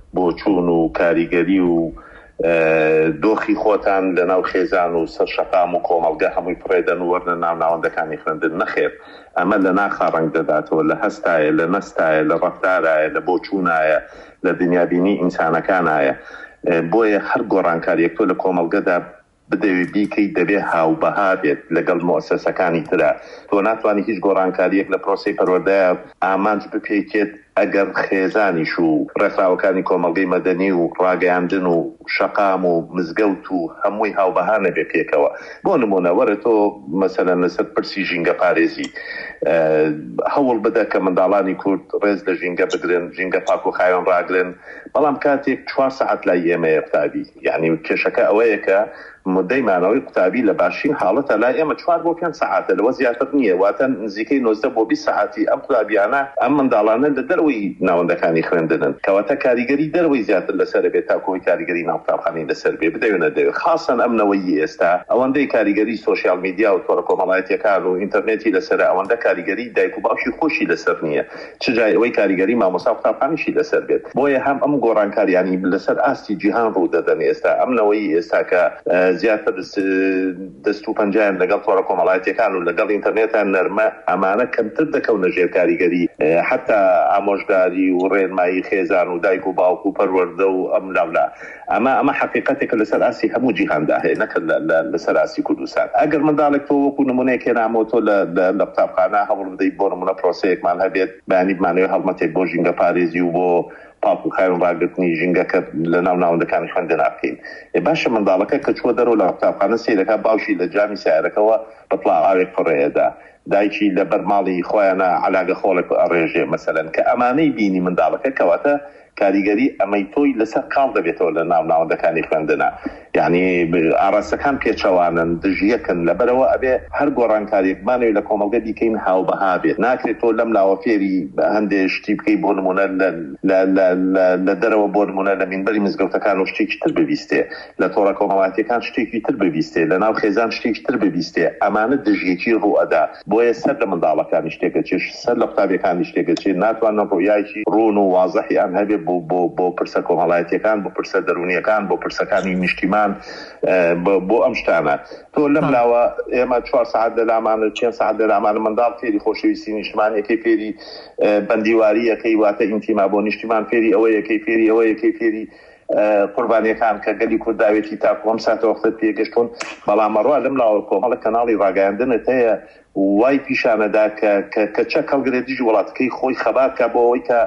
بۆ چوون و کاریگەری و دۆخی خۆتان لە ناو خێزان و سەر شەقام و کۆمەڵگە هەمووی پڕێدەن و وەرنە ناو ناوەندەکانی خوێندن نەخێر ئەمە لە ناخا ڕەنگ دەداتەوە لە هەستایە لە نەستایە لە ڕەفتارایە لە بۆ چوونایە لە دنیابینی ئینسانەکانایە بۆیە هەر گۆڕانکاریەک تۆ لە کۆمەڵگەدا بدەوێ بیکەی دەبێ هاوبەها بێت لەگەڵ مؤسسەکانی ترە تۆ ناتوانانی هیچ گۆڕانکاریەک لە پرۆسەی پەروەردەیە ئامانج بپێکێت ئەگەر خێزانیش و ڕێکخراوەکانی کۆمەڵگەی مەدەنی و ڕاگەیاندن و شەقام و مزگەوت و هەمووی هاوبەها نەبێ پێکەوە بۆ نمونە وەرە تۆ مەسەلەن لەسەر پرسی ژینگە پارێزی هەوڵ بدە کە منداڵانی کورد ڕێز لە ژینگە بگرن ژینگە پاک و خاوێن ڕاگرن بەڵام کاتێک چوار سەعات لای ئێمەیە قوتابی یعنی کێشەکە ئەوەیە کە مدەی مانەوەی قوتابی لە باشین حاڵەتە لای ئێمە چوار بۆ پێنج سەعاتە لەوە زیاتر نییە واتە نزیکەی نۆزدە بۆ بیست سەعاتی ئەم قوتابیانە ئەم منداڵانە لە دەرەوەی ناوەندەکانی خوێندنن کەواتە کاریگەری دەرەوەی زیاتر لەسەر بێت تا کۆی کاریگەری ناو قوتابخانەی لەسەر بێ بدەوێنە دەوێت خاصەن ئەم نەوەی ئێستا ئەوەندەی کاریگەری سۆشیال میدیا و تۆڕە کۆمەڵایەتیەکان و ئینتەرنێتی لەسەر ئەوەندە کاریگەری دایک و باوکی خۆشی لەسەر نییە چ جای ئەوەی کاریگەری مامۆستا قوتابخانەیشی لەسەر بێت بۆیە هەم ئەم گۆڕانکاریانی لەسەر ئاستی جیهان ڕوو دەدەن ئێستا ئەم نەوەی ئێستا کە زیاتر دەست و پەنجیان لەگەڵ تۆڕە کۆمەڵایەتیەکان و لەگەڵ ئینتەرنێتان نەرمە ئەمانە کەمتر دەکەونە ژێر کاریگەری حتا ئامۆژگاری و ڕێنمایی خێزان و دایک و باوک و پەروەردە و ئەم لاولا ئەمە ئەمە حقیقەتێکە لەسەر ئاسی هەموو جیهاندا هەیە نەکە لەسەر ئاسی کوردستان ئەگەر منداڵێک تۆ وەکو نمونەیەک هێنامەوە تۆ لە قوتابخانە هەوڵ بدەیت بۆ نمونە پرۆسەیەکمان هەبێت بەیانی بمانەوەی هەڵمەتێک بۆ ژینگە پارێزی و بۆ پاک و خاوێن ڕاگرتنی ژینگەکە لە ناو ناوەندەکانی خوێندن بکەین باشە منداڵەکە کە چووە دەرەوە لە قوتابخانە سەیرەکە باوشی لە جامی سیارەکەەوە بە پڵاوێک پڕێدا دایکی لە بەرماڵی خۆیانە علاگە خۆڵێک ئەڕێژێ مەسەلەن کە ئەمانەی بینی منداڵەکە کەواتە کاریگەری ئەمەی تۆی لەسەر کاڵ دەبێتەوە لە ناو ناوەندەکانی خوێندنە یعنی ئاراستەکان پێچەوانن دژیەکن لەبەرەوە ئەبێ هەر گۆڕانکاریەکمانەوە لە کۆمەڵگە دیکەین هاوبەها بێت ناکرێت تۆ لەم لاوە فێری هەندێک شتی بکەی بۆ نمونە لە دەرەوە بۆ نمونە لە مینبەری مزگەوتەکان و شتێکی تر ببیستێ لە تۆڕە کۆمەڵایەتیەکان شتێکی تر ببیستێ لە ناو خێزان شتێکی تر ببیستێ ئەمانە دژیەکی ڕوئەدا بۆیە سەر لە منداڵەکانی شتێکە چێش سەر لە قوتابیەکانی شتێکە چێ ناتوانن ڕوویایکی ڕوون و وازەحیان هەبێ بۆ بۆ بۆ پرسە کۆمەڵایەتیەکان بۆ پرسە دەرونیەکان بۆ پرسەکانی نیشتیمان بۆ ئەم شتانە تۆ لەم لاوە ئێمە چوار سەعات لەلامانە چێن سەعات لەلامانە منداڵ فێری خۆشەویستی نیشتمانیەکەی فێری بەندیواریەکەی واتە ئینتیما بۆ نیشتیمان فێری ئەوە یەکەی فێری ئەوە یەکەی فێری قوربانیەکان کە گەلی کورداوێتی تاکو ئەم ساتە وەختت پێگەشتون بەڵام ئەڕوا لەم لاوە کۆمەڵە کەناڵی ڕاگەیاندنت هەیە وای پیشانەدا کە چەک هەڵگرێتیش وڵاتەکەی خۆی خەباتکە بۆ ئەوەی کە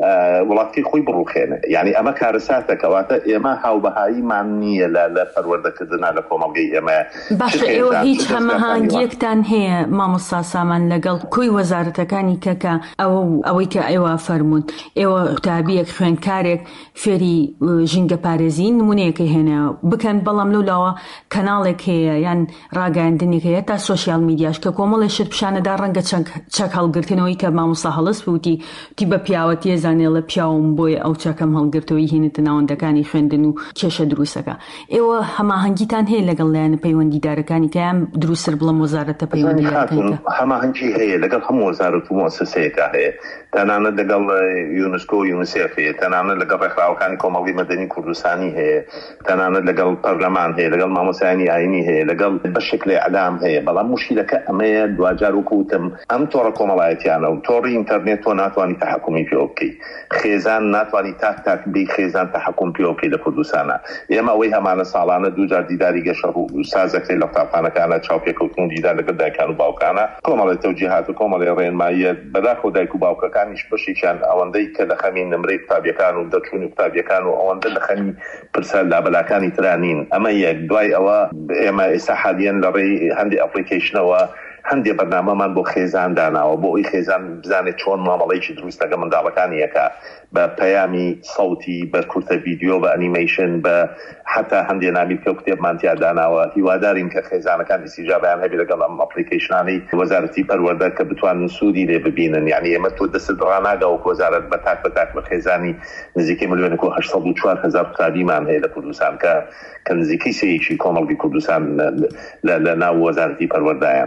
وڵاتی خۆی بڕوخێنە یعنی ئەمە کارەساتە کەواتە ئێمە هاوبەهاییمان نییە لە پەروەردەکردنا لە کۆمەڵگەی ئێمە باشە ئێوە هیچ هەمەهانگیەکتان هەیە مامۆستا سامان لەگەڵ کۆی وەزارەتەکانی کەکە ئەوە ئەوەی کە ئێوە فەرموون ئێوە قوتابیەک خوێندکارێک فێری ژینگە پارێزی نمونەیەکە هێنەوە بکەن بەڵام لەولاوە کەناڵێک هەیە یان ڕاگەیاندنێک هەیە تا سۆشیال میدیاش کە کۆمەڵی شت پیشانەدا ڕەنگە چەک هەڵگرتنەوەی کە مامۆستا هەڵست بوتی تی بە پیاوەتی زانێ لە پیاوم بۆی ئەو چەکەم هەڵگرتەوەی هێنێتە ناوەندەکانی خوێندن و کێشە دروستەکە ئێوە هەماهەنگیتان هەیە لەگەڵ لایەنە پەیوەندیدارەکانی کەیان دروستتر بڵم وەزارەتە پەیوەندیدارەکەیکە هەماهەنگی هەیە لەگەڵ هەموو وەزارەت و مؤسسەیەکە هەیە تەنانەت لەگەڵ یونسکۆ و یونیسێف هەیە تەنانەت لەگەڵ ڕێکخراوەکانی کۆمەڵگەی مەدەنی کوردستانی هەیە تەنانەت لەگەڵ پەرلەمان هەیە لەگەڵ مامۆسایانی ئاینی هەیە لەگەڵ بەشێک لە ئەعلام هەیە بەڵام موشکیلەکە ئەمەیە دوجار وەکوتم ئەم تۆڕە کۆمەڵایەتیانە و تۆڕی ئینتەرنێت تۆ ناتوانانی تەحکومی پێ بکەی خێزان ناتوانانی تاک تاک بی خێزان تەحکوم پێ بکەی لە کوردستانە ئێمە ئەوەی هەمانە ساڵانە دوجار دیداری گەشە و سازەکەی لە قوتابخانەکانە چاوپێکەوتن دیدار لەگەڵ دایکان و باوکانە کۆمەڵی تەوجیهات و کۆمەڵی ڕێنماییە بەداخەوە دایک و باوکەکانیش بەشێکیان ئەوەندەی کە لە خەمی نمرەی قوتابیەکان و دەرچوونی قوتابیەکان و ئەوەندە لە خەمی پرسە لابەلاکانی ترانین ئەمە یەک دوای ئەوە ئێمە ئێستا حالیەن لە ڕێی هەندێک ئەپلیکیشنەوە هەندێک بەرنامەمان بۆ خێزان داناوە بۆ ئەوی خێزان بزانێت چۆن مامەڵەیەکی دروست لەگە منداڵەکانی یەکە بە پەیامی سەوتی بە کورتە ڤیدیۆ بە ئەنیمەیشن بە حتا هەندێک نامی بکە و کتێبمانتیا داناوە هیوادارین کە خێزانەکان ئیسیجابیان هەبێت لەگەڵ ئەم ئەپلیکیشنانەی وەزارەتی پەروەردە کە بتوانن سوودی لێ ببینن یعنی ئێمە تۆ دەست ڕناگەوە وەزارەت بە تاک بە تاک بە خێزانی نزیکەی ملیۆنێک و هەشت و چوار هەزار قوتابیمان هەیە لە کوردستان کە کە نزیکەی سەیەکی کۆمەڵگەی کوردستان لە ناو وەزارەتی پەروەردایە بۆیە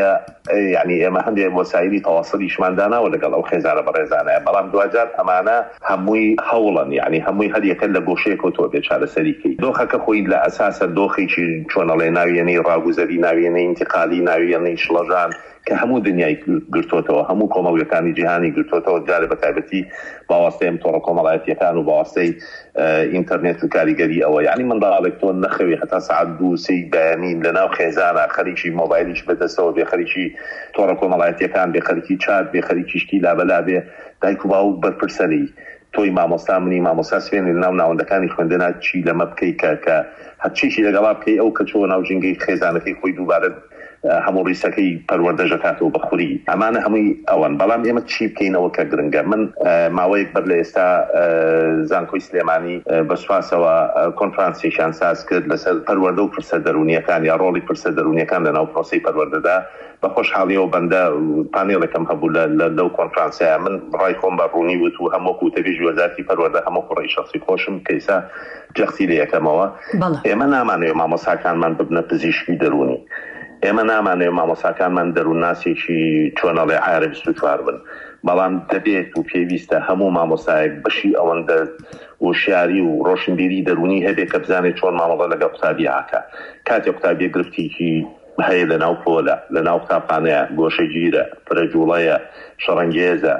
هەیە یعنی ئێمە هەندێک وەسایلی تەواصلیشماندانا و لەگەڵ ئەو خێزانە بەڕێزانەیە بەڵام دوجار ئەمانە هەمووی هەوڵن یعنی هەمووی هەریەکە لە گۆشەیەکەوە تۆ بێ چارەسەریکەی دۆخەکە خۆی لە ئەساسە دۆخێکی چۆنەڵێ ناوێنەی ڕاگوزەری ناوێنەی ئینتیقالی ناوێنەی شڵەژان کە هەموو دنیای گرتوتەوە هەموو کۆمەڵگەکانی جیهانی گرتوتەوە جارێ بە تایبەتی باوەستەی ئەم تۆڕە کۆمەڵایەتیەکان و باوەستەی ئینتەرنێت و کاریگەری ئەوە یعنی منداڵێک تۆ نەخەوێ هەتا سەعات دوو سێی بەیانی لەناو خێزانە خەریکی مۆبایلیش بەدەستەوە بێ خەریکی تۆڕە کۆمەڵایەتیەکان بێ خەریکی چات بێ خەریکی شتی لابەلا بێ دایک و باوک بەرپرسەری تۆی مامۆستا منی مامۆستا سوێنی لەناو ناوەندەکانی خوێندنا چی لەمە بکەی کە کە هەرچیشی لەگەڵا بکەی ئەو کە چۆ ناو جنگەی خێزانەکەی خۆی دووبارە هەموو ڕیسەکەی پەروەردەژەکاتەوە بەخوری ئەمانە هەمووی ئەوەن بەڵام ئێمە چی بکەینەوە کە گرنگە من ماوەیەک بەر لە ئێستا زانکۆی سلێمانی بەسواسەوە کۆنفرانسێکیان ساز کرد لەسەر پەروەردە و پرسە دەرونیەکان یا ڕۆڵی پرسە دەرونیەکان لەناو پرۆسەی پەروەردەدا بە خۆشحاڵیەوە بەندە پانێڵێکم هەبوو لەو کۆنفرانسەیە من ڕای خۆم بە ڕوونی وت و هەموو کوتەبێژی وەزارەتی پەروەردە هەموو کوڕی شەخسی خۆشم کەیسا جەختی لە یەکەمەوە ئێمە نامانەوێت مامۆساکانمان ببنە پزیشکی دەرونی ئێمە نامانەوێت مامۆساکانمان دەروونناسێکی چۆنەڵێ عارە بیست و چوار بن بەڵام دەبێت و پێویستە هەموو مامۆسایەک بەشی ئەوەندە وشیاری و ڕۆشنبیری دەرونی هەبێت کە بزانێت چۆن مامەڵە لەگەڵ قوتابی ئاکە کاتێک قوتابیە گرفتێکی هەیە لەناو پۆلە لەناو قوتابخانەیە گۆشەگیرە پرەجوڵەیە شەڕەنگێزە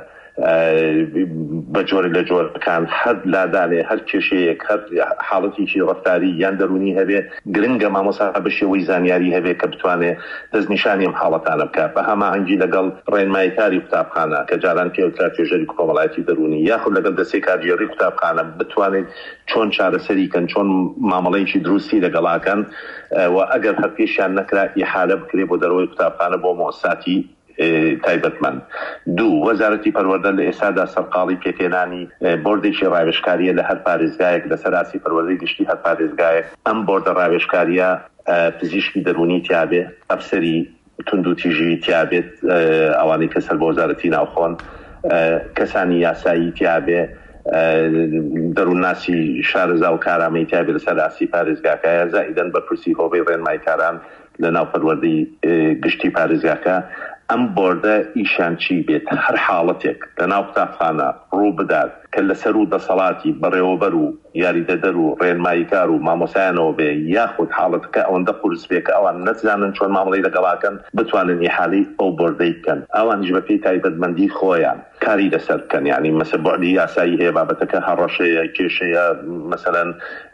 بە جۆری لە جۆرەکان هەر لادانێ هەر کێشەیەک هەر حاڵەتێکی ڕەفتاری یان دەرونی هەبێ گرنگە مامۆسا بە شێوەی زانیاری هەبێ کە بتوانێت دەستنیشانی ئەم حاڵەتانە بکات بە هەماهەنگی لەگەڵ ڕێنماییکاری قوتابخانە کە جاران پێوترا توێژەری کۆمەڵایەتی دەرونی یاخود لەگەڵ دەستەی کارژێڕی قوتابخانە بتوانێت چۆن چارەسەریکەن چۆن مامەڵەیەکی دروستی لەگەڵاکەن و ئەگەر هەر پێشیان نەکرا ئیحالە بکرێ بۆ دەرەوەی قوتابخانە بۆ مؤسساتی تایبەتمەند دوو وەزارەتی پەروەردە لە ئێستادا سەرقاڵی پێکێنانی بۆردێکی ڕاوێژکاریە لە هەر پارێزگایەک لە سەراسی پەروەردەی گشتی هەر پارێزگایەک ئەم بۆردە ڕاوێژکاریە پزیشکی دەرونی تیابێ ئەفسەری تونند و تیژی تیابێت ئەوانەی کە سەر بە وەزارەتی ناوخۆن کەسانی یاسایی تیابێ دەروونناسی شارەزا و کارامەی تیابێ لە سەراسی پارێزگاکایە زائیدەن بەرپرسی هۆبەی ڕێنماییکاران لەناو پەروەردەی گشتی پارێزگاکە ئەم بۆردە ئیشان چی بێت هەر حاڵەتێک لەناو قوتابخانە ڕوو بدات کە لەسەر و دەسەڵاتی بەڕێوەبەر و یاریدەدەر و ڕێنماییکار و مامۆسایانەوە بێ یاخود حاڵەتەکە ئەوەندە قورس بێ کە ئەوان نەتزانن چۆن مامەڵەی لەگەڵاکەن بتوانن ئیحالەی ئەو بۆردەی بکەن ئەوانیش بە پێی تایبەتمەندی خۆیان کاری لەسەر بکەن یعنی مەسە بۆردی یاسایی هەیە بابەتەکە هەڕەشەیە کێشەیە مەسەلەن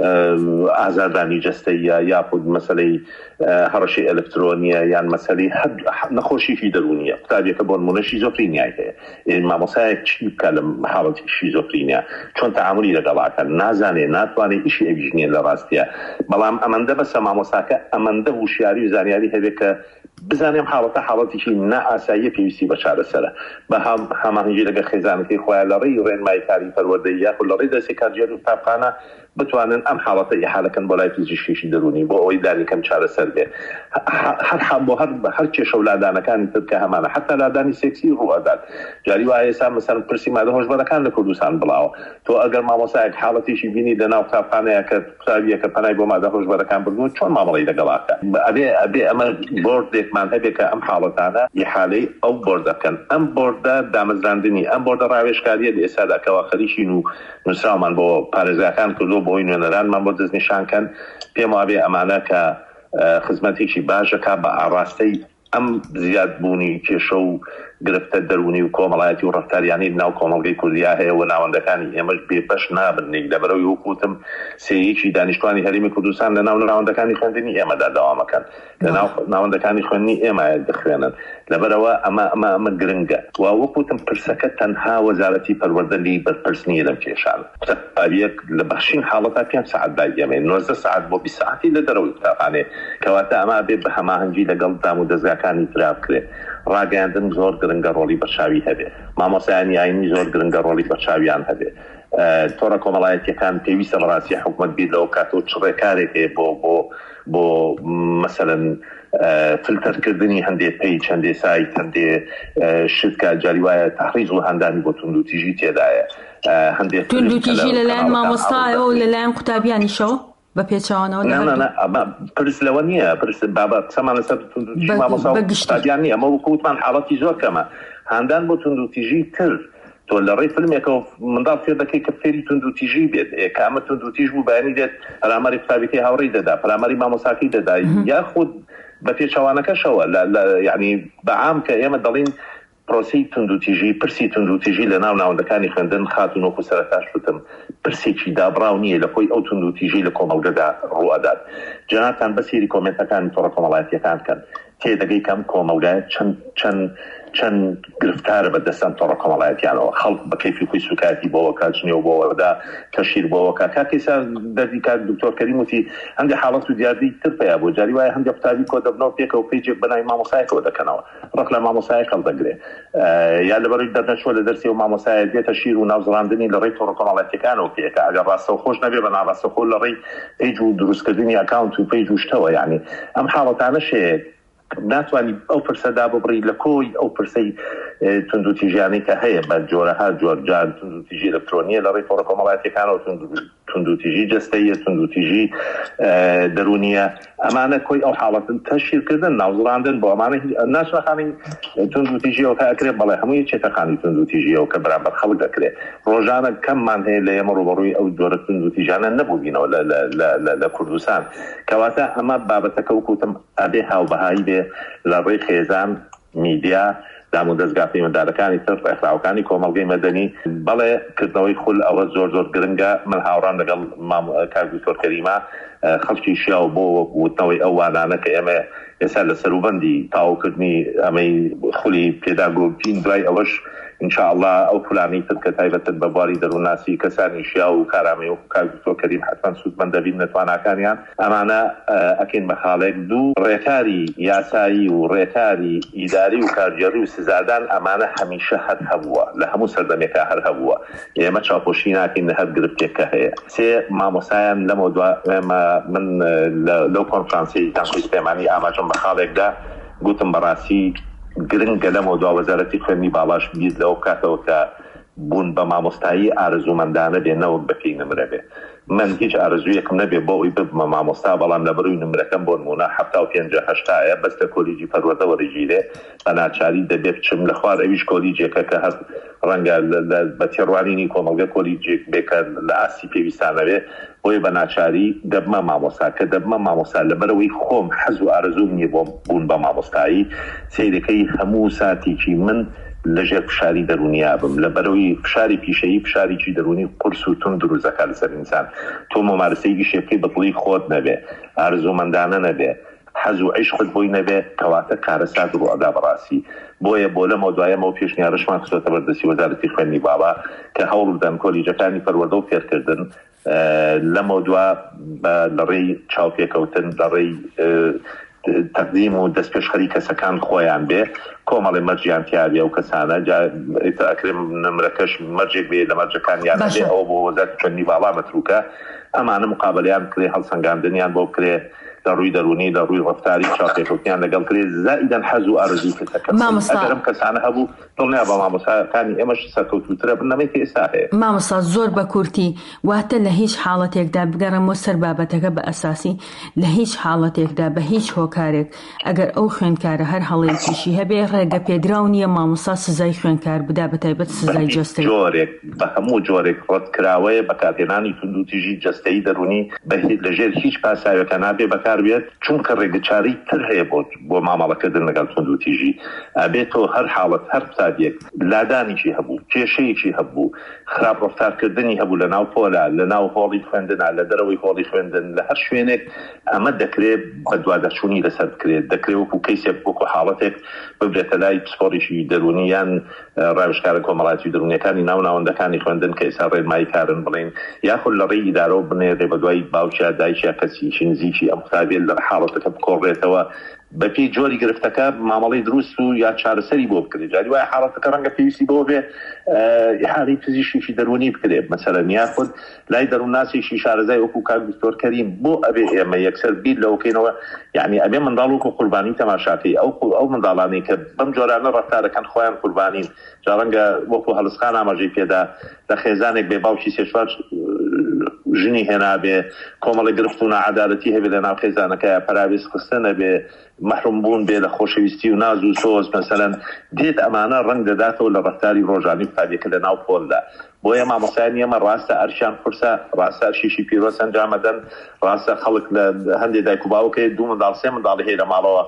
ئازاردانی جەستەیە یاخود مەسەلەی هەڕەشەی ئەلکترۆنیە یان مەسەلەی نەخۆشیی دەرونیە قوتابیەکە بۆ نمونە شیزۆفرینیای هەیە مامۆسایەک چی بکە لە حاڵەتی شیزۆفرینیا چۆن تەعاملی لەگەڵاکەن نازانێ ناتوانێت ئیشی ئەویژنێ لە ڕاستیە بەڵام ئەمەندە بەسە مامۆساکە ئەمەندە وشیاری و زانیاری هەبێت کە بزانێم حاڵەتە حاڵەتێکی نائاساییە پێویستی بە چارەسەرە بە هەماهەنگی لەگە خێزانەکەی خۆیان لە ڕێی ڕێنماییکاری پەروەردەی یاخود لە ڕێی دەستەی کارژێر و قوتابخانە بتوانن ئەم حاڵەتە ئیحالەکەن بۆ لای پزیشکیشی دەرونی بۆ ئەوەی دانیکەم چارەسەر بێ هەر بۆ هەر کێشە و لادانەکانی تر کە هەمانە حتا لادانی سێکسی ڕوئەدات جاری وایە ئێستا مەسەڵەن پرسی مادە هۆشبەرەکان لە کوردستان بڵاوە تۆ ئەگەر مامۆسایەک حاڵەتێکی بینی لەناو قوتابخانەیە کە قوتابیەکە پەنای بۆ مادە هۆشبەرەکان بردووە چۆن مامەڵەی لەگەڵاکە ئەبێ ئەبێ ئەمە بۆردێکمان هەبێ کە ئەم حاڵەتانە ئیحالەی ئەو بۆردەکەن ئەم بۆردە دامەزراندنی ئەم بۆردە ڕاوێژکاریە لە ئێستادا کەوا خەریکین و نووسراومان بۆ پارێزگاکان کردو بۆی نوێنەرانمان بۆ دەستنیشانکەن پێم وابێ ئەمانە کە خزمەتێکی باشەکە بە ئاڕاستەی ئەم زیادبوونی کێشە و گرفتە دەرونی و کۆمەڵایەتی و ڕەفتاریانی ناو کۆمەڵگەی کوردیا هەیە و ناوەندەکانی ئێمەش بێبەش نابنێک لەبەرەوەی وەکوتم سێیەکی دانیشتوانی هەرێمی کوردستان لە ناو ناوەندەکانی خوێندنی ئێمەدا داوامەکەن لە ناو ناوەندەکانی خوێندنی ئێمە دەخوێنن لەبەرەوە ئەمە ئەمە ئەمە گرنگە و وەکوتم پرسەکە تەنها وەزارەتی پەروەردە لی بەرپرس نیە لەم کێشانە قوتابیەک لە بەخشین حاڵەتا پێنج سەعات داگەمێن نۆزدە سەعات بۆ بیست سەعاتی لە دەرەوەی قوتابخانەیە کەواتە ئەمە بێ بە هەماهەنگی لەگەڵ دام و دەستگاکانی ترا بکرێت ڕاگەاندن زۆر گرنگە ڕۆڵی بەرچاوی هەبێ مامۆسایانی ئاینی زۆر گرنگە ڕۆڵی بەرچاویان هەبێ تۆڕە کۆمەڵایەتیەکان پێویستە بەڕاستی حکوومەت بیر لەو کاتەوە چڕێکارێک هەیە بۆ بۆ بۆ مەسەلەن فلتەرکردنی هەندێک پێیج هەندێک سایت هەندێک شتکە جاری وایە تەحریز و هەندانی بۆ تونند و تیژی تێدایە هەندێک تونند و تیژی لەلایەن مامۆستایەوە و لەلایەن قوتابیانیشەوە بە پێچوانەوە پرس لەوە نییە پرس بابەت قسەمان لەسەر توندوتیژی مامۆستایان نییە ئەمە وەکووتمان حاڵەتی زۆر کەمە هاندان بۆ توندوتیژی تر تۆ لە ڕێی فیلمێکەوە منداڵ فێر دەکەی کە فێری توندوتیژی بێت کە ئەمە توندوتیژ بوو بەیانی دێت پەرامەری قوتابیەکەی هاوڕێی دەدا پەرامەری مامۆستاکەی دەدا یاخود بە پێچەوانەکەشەوە یعنی بەعام کە ئێمە دەڵین پرۆسی توندوتیژی پرسی توندوتیژی لە ناو ناوەندەکانی خوێندن خاتون وەکو سەرەتاش وتم پرسێکی دابڕاو نییە لە خۆی ئەو توندوتیژی لە کۆمەڵگەدا ڕوئەدات جەنابان بەسیری کۆمنتەکانی تۆڕە کۆمەڵایەتیەکان کەن تێدەگەی کەم کۆمەڵگایەت چەند چەند چەند گرفتارە بەدەستان تۆڕە کۆمەڵایەتیانەوە خەڵک بە کەیفی خۆی سوکاتی بۆەوە کاتژنێەوە بۆەوەدا کەشیر بۆەوە کاکێسا دەردی کات دکتۆر کەریم وتی هەندێک حاڵەت و دیاردەی تر پێیا بۆ جاری وایە هەندێک قوتابی کۆ دەبنەوە پێکەوە پێیجێک بەناوی مامۆسایەکەوە دەکەنەوە ڕق لە مامۆسایەک هەڵدەگرێ یا لەبەرەوەی دەرنەچووە لە دەرسی و مامۆسایە دێتە شیر و ناوزڕاندنی لە ڕێی تۆڕە کۆمەڵایەتیەکانەوە پێکە ئەگەر ڕاستەوخۆش نەبێ بە ناڕاستەوخۆ لە ڕێی پێیج و دروستکردنی ئەکاونت و پێیج و شتەوە یعنی ئەم حاڵەتانەشەیە ناتوانانی ئەو پرسەدا ببڕی لە کۆی ئەو پرسەی توندوتیژیانەی کە هەیە بە جۆرەها جۆرجان توندوتیژی ئەلکترۆنیە لە ڕێی تۆڕە کۆمەڵایەتیەکانەوە توندوتیژی جەستەیە توندوتیژی دەرونیە ئەمانە کۆی ئەو حاڵەتن تەشیرکردن ناوزڕاندن بۆ ئەمانە ناشنەخانی توندوتیژیەوە کە ئەکرێت بەڵێ هەمووی چێتەخانی توندوتیژیەوە کە بەرامبەر خەڵک دەکرێت ڕۆژانە کەممان هەیە لە ئێمە ڕوبەڕووی ئەو جۆرە توندوتیژانە نەبووبینەوە لە کوردستان کەواتە ئەمە بابەتەکە وەکوتم ئەبێ هاوبەهایی بێ لە ڕێی خێزان میدیا دام و دەستگا پەیوەنددارەکانی تر ڕێکخراوەکانی کۆمەڵگەی مەدەنی بەڵێ کردنەوەی خول ئەوە زۆر زۆر گرنگە من هاوڕان لەگەڵ کاک دکتۆر کەریمە خەڵکی شیاو بۆ وتنەوەی ئەو وانانە کە ئێمە ئێستا لە سەروبەندی تاوکردنی ئەمەی خولی پێداگۆتین دوای ئەوەش ئینشاءالله ئەو فلانی تر کە تایبەتن بە بواری دەرووناسی کەسانی شیا و کارامەی و کاک دکتۆر کەریم حتمەن سوودمەند دەبین نەتواناکانیان ئەمانە ئەکەین بە خاڵێک دوو ڕێکاری یاسایی و ڕێکاری ئیداری و کارگەڕی و سزادان ئەمانە هەمیشە هەر هەبووە لە هەموو سەردەمێکە هەر هەبووە ئێمە چاوپۆشی ناکەین لە هەر گرفتێکە هەیە سێ مامۆسایان لەمە دوای ئێمە من لەو کۆنفرانسی تانقیز پەیمانی ئاماژەم بە خاڵێکدا گوتم بەڕاستی گرنگە لەمە دوا وەزارەتی خوێندنی باڵاش بیت لەو کاتەوە کە بوون بە مامۆستایی ئارزومەندانە بێنەوە بەپێی نمرە بێ من هیچ ئارزوویەکم نەبێ بۆ ئەوی ببمە مامۆستا بەڵام لە بەروی نمرەکەم بۆ نمونە هەفتا و پێنجا هەشتایە بەستە کۆلیجی پەروەردە وەرەگیرێ بە ناچاری دەبێت بچم لە خوار ئەویش کۆلیجێکە کە هەر ڕەنگە بە تێڕوانینی کۆمەڵگە کۆلیجێک بێکە لە ئاسی پێویستانەوێ بۆیە بە ناچاری دەبمە مامۆستا کە دەبمە مامۆستا لەبەرەوەی خۆم حەز و ئارزوم نییە بۆ بوون بە مامۆستایی سەیرەکەی هەموو ساتێکی من لەژێر فشاری دەرونیا بم لە بەرەوەی فشاری پیشەیی فشاریی دەرونی قرس و تون دروزەکە لەسەر ئینسان تۆ مەمارسەیەکی شێبکەی بەدڵی خۆت نەبێ ئارزومەندانە نەبێ حەز و عیشقت بۆی نەبێ کەواتە کارەسات ڕوئەدا بەڕاستی بۆیە بۆ لەمە دوایەمەوە پێشنیارشمان خستۆتە بەردەستی وەزارەتی خوێندنی بابا کە هەوڵ بدەن کۆلیجەکانی پەروەردە و فێرکردن لەمە دوا لە ڕێی چاوپێکەوتن لە ڕێی تەقدیم و دەست پێشخەری کەسەکان خۆیان بێ کۆمەڵی مەرجیان تیاوی ئەو کەسانە ئەکرێم نمرەکەش مەرجێک بێ لە مەرجەکانیان بێ ئەوە بۆ وەزارەتی خوێندنی باڵا مەتروکە ئەمانە مقابلەیان کرێ هەڵسەنگاندنیان بۆ بکرێ لە ڕووی دەرونی لە ڕووی ڕەفتاری چاوپێکەوتیان لەگەڵ کرێ زائیدەن حەز و ئارزوی ئەگەرم کەسانە هەبوو دڵنیا بە مامۆستاکانی ئێمەش سەرکەوتووترە بنەمەی کە ئێستا هەیە مامۆستا زۆر بە کورتی واتە لە هیچ حاڵەتێکدا بگەڕێمەوە سەر بابەتەکە بە ئەساسی لە هیچ حاڵەتێکدا بە هیچ هۆکارێک ئەگەر ئەو خوێندکارە هەر هەڵەیەکیشی هەبێ ڕێگە پێدراو نییە مامۆستا سزای خوێندکار بدا بەتایبەت سزای جەستەی جۆرێک بە هەموو جۆرێک ڕەتکراوەیە بەکارهێنانی توندوتیژی جەستەیی دەرونی لەژێر هیچ پاساوێکە نابێ بەکاربێت چونکە ڕێگەچاری تر هەیە بۆ مامەڵەکردن لەگەڵ توندوتیژی ئەبێتەوە هەر حاڵەت هەر قسادێک لادانیشی هەبوو کێشەیەکی هەبوو خراپ ڕەفتارکردنی هەبوو لە ناو پۆلا لە ناو هۆڵی خوێندنا لە دەرەوەی هۆڵی خوێندن لە هەر شوێنێک ئەمە دەکرێت بە دوادەچوونی لەسەر بکرێت دەکرێت وەکو کەیسێک وەکو حاڵەتێک ببرێتە لای پسپۆڕیشی دەرونی یان ڕاوێژکارە کۆمەڵایەتی دەرونیەکانی ناو ناوەندەکانی خوێندن کە ئێستا ڕێنمایی کارن بڵێن یاخود لە ڕێی ئیدارەوە بنێرێ بە دوای باوکیا دایکیا کەسیشی نزیکی ئەم قوتابیە لە حاڵەتەکە بکۆڕێتەوە بەپی جۆری گرفتەکە مامەڵەی دروست و یا چارەسەری بۆ بکرێت جاری وایە حاڵەتەکە ڕەنگە پێویستی بۆ بێ حاڵی پزیشکیی دەرونی بکرێت مەسەلەن یاخود لای دەروونناسێکی شارەزای وەکو کاک دکتۆر کەریم بۆ ئەبێ ئێمە یەکسەر بیر لەوەکەینەوە یعنی ئەبێ منداڵ وەکو قوربانی تەماشاکەی ئەو ئەو منداڵانەی کە بەم جۆرانە ڕەفتارەکەن خۆیان قوربانین جا ڕەنگە وەکو هەڵسخان ئاماژەی پێدا لە خێزانێک بێ باوکی سێ چوار ژنی هێنابێ کۆمەڵی گرفت و نەعەدالەتی هەبێ لە ناو خێزانەکە پاراویست خستنە بێ محروم بوون بێ لە خۆشەویستی و ناز و سۆز مەسەلەن دێت ئەمانە ڕەنگ دەداتەوە لە ڕەفتاری ڕۆژانی قوتابیەکە لە ناو پۆلدا. بۆیە مامۆستایانی ئێمە ڕاستە ئەرشیان قورسە، ڕاستە ئەرشیشی پیرۆز ئەنجامەدەن، ڕاستە خەڵک لە هەندێک دایک و باوکێ دوو منداڵ سێ منداڵی هەیە لە ماڵەوە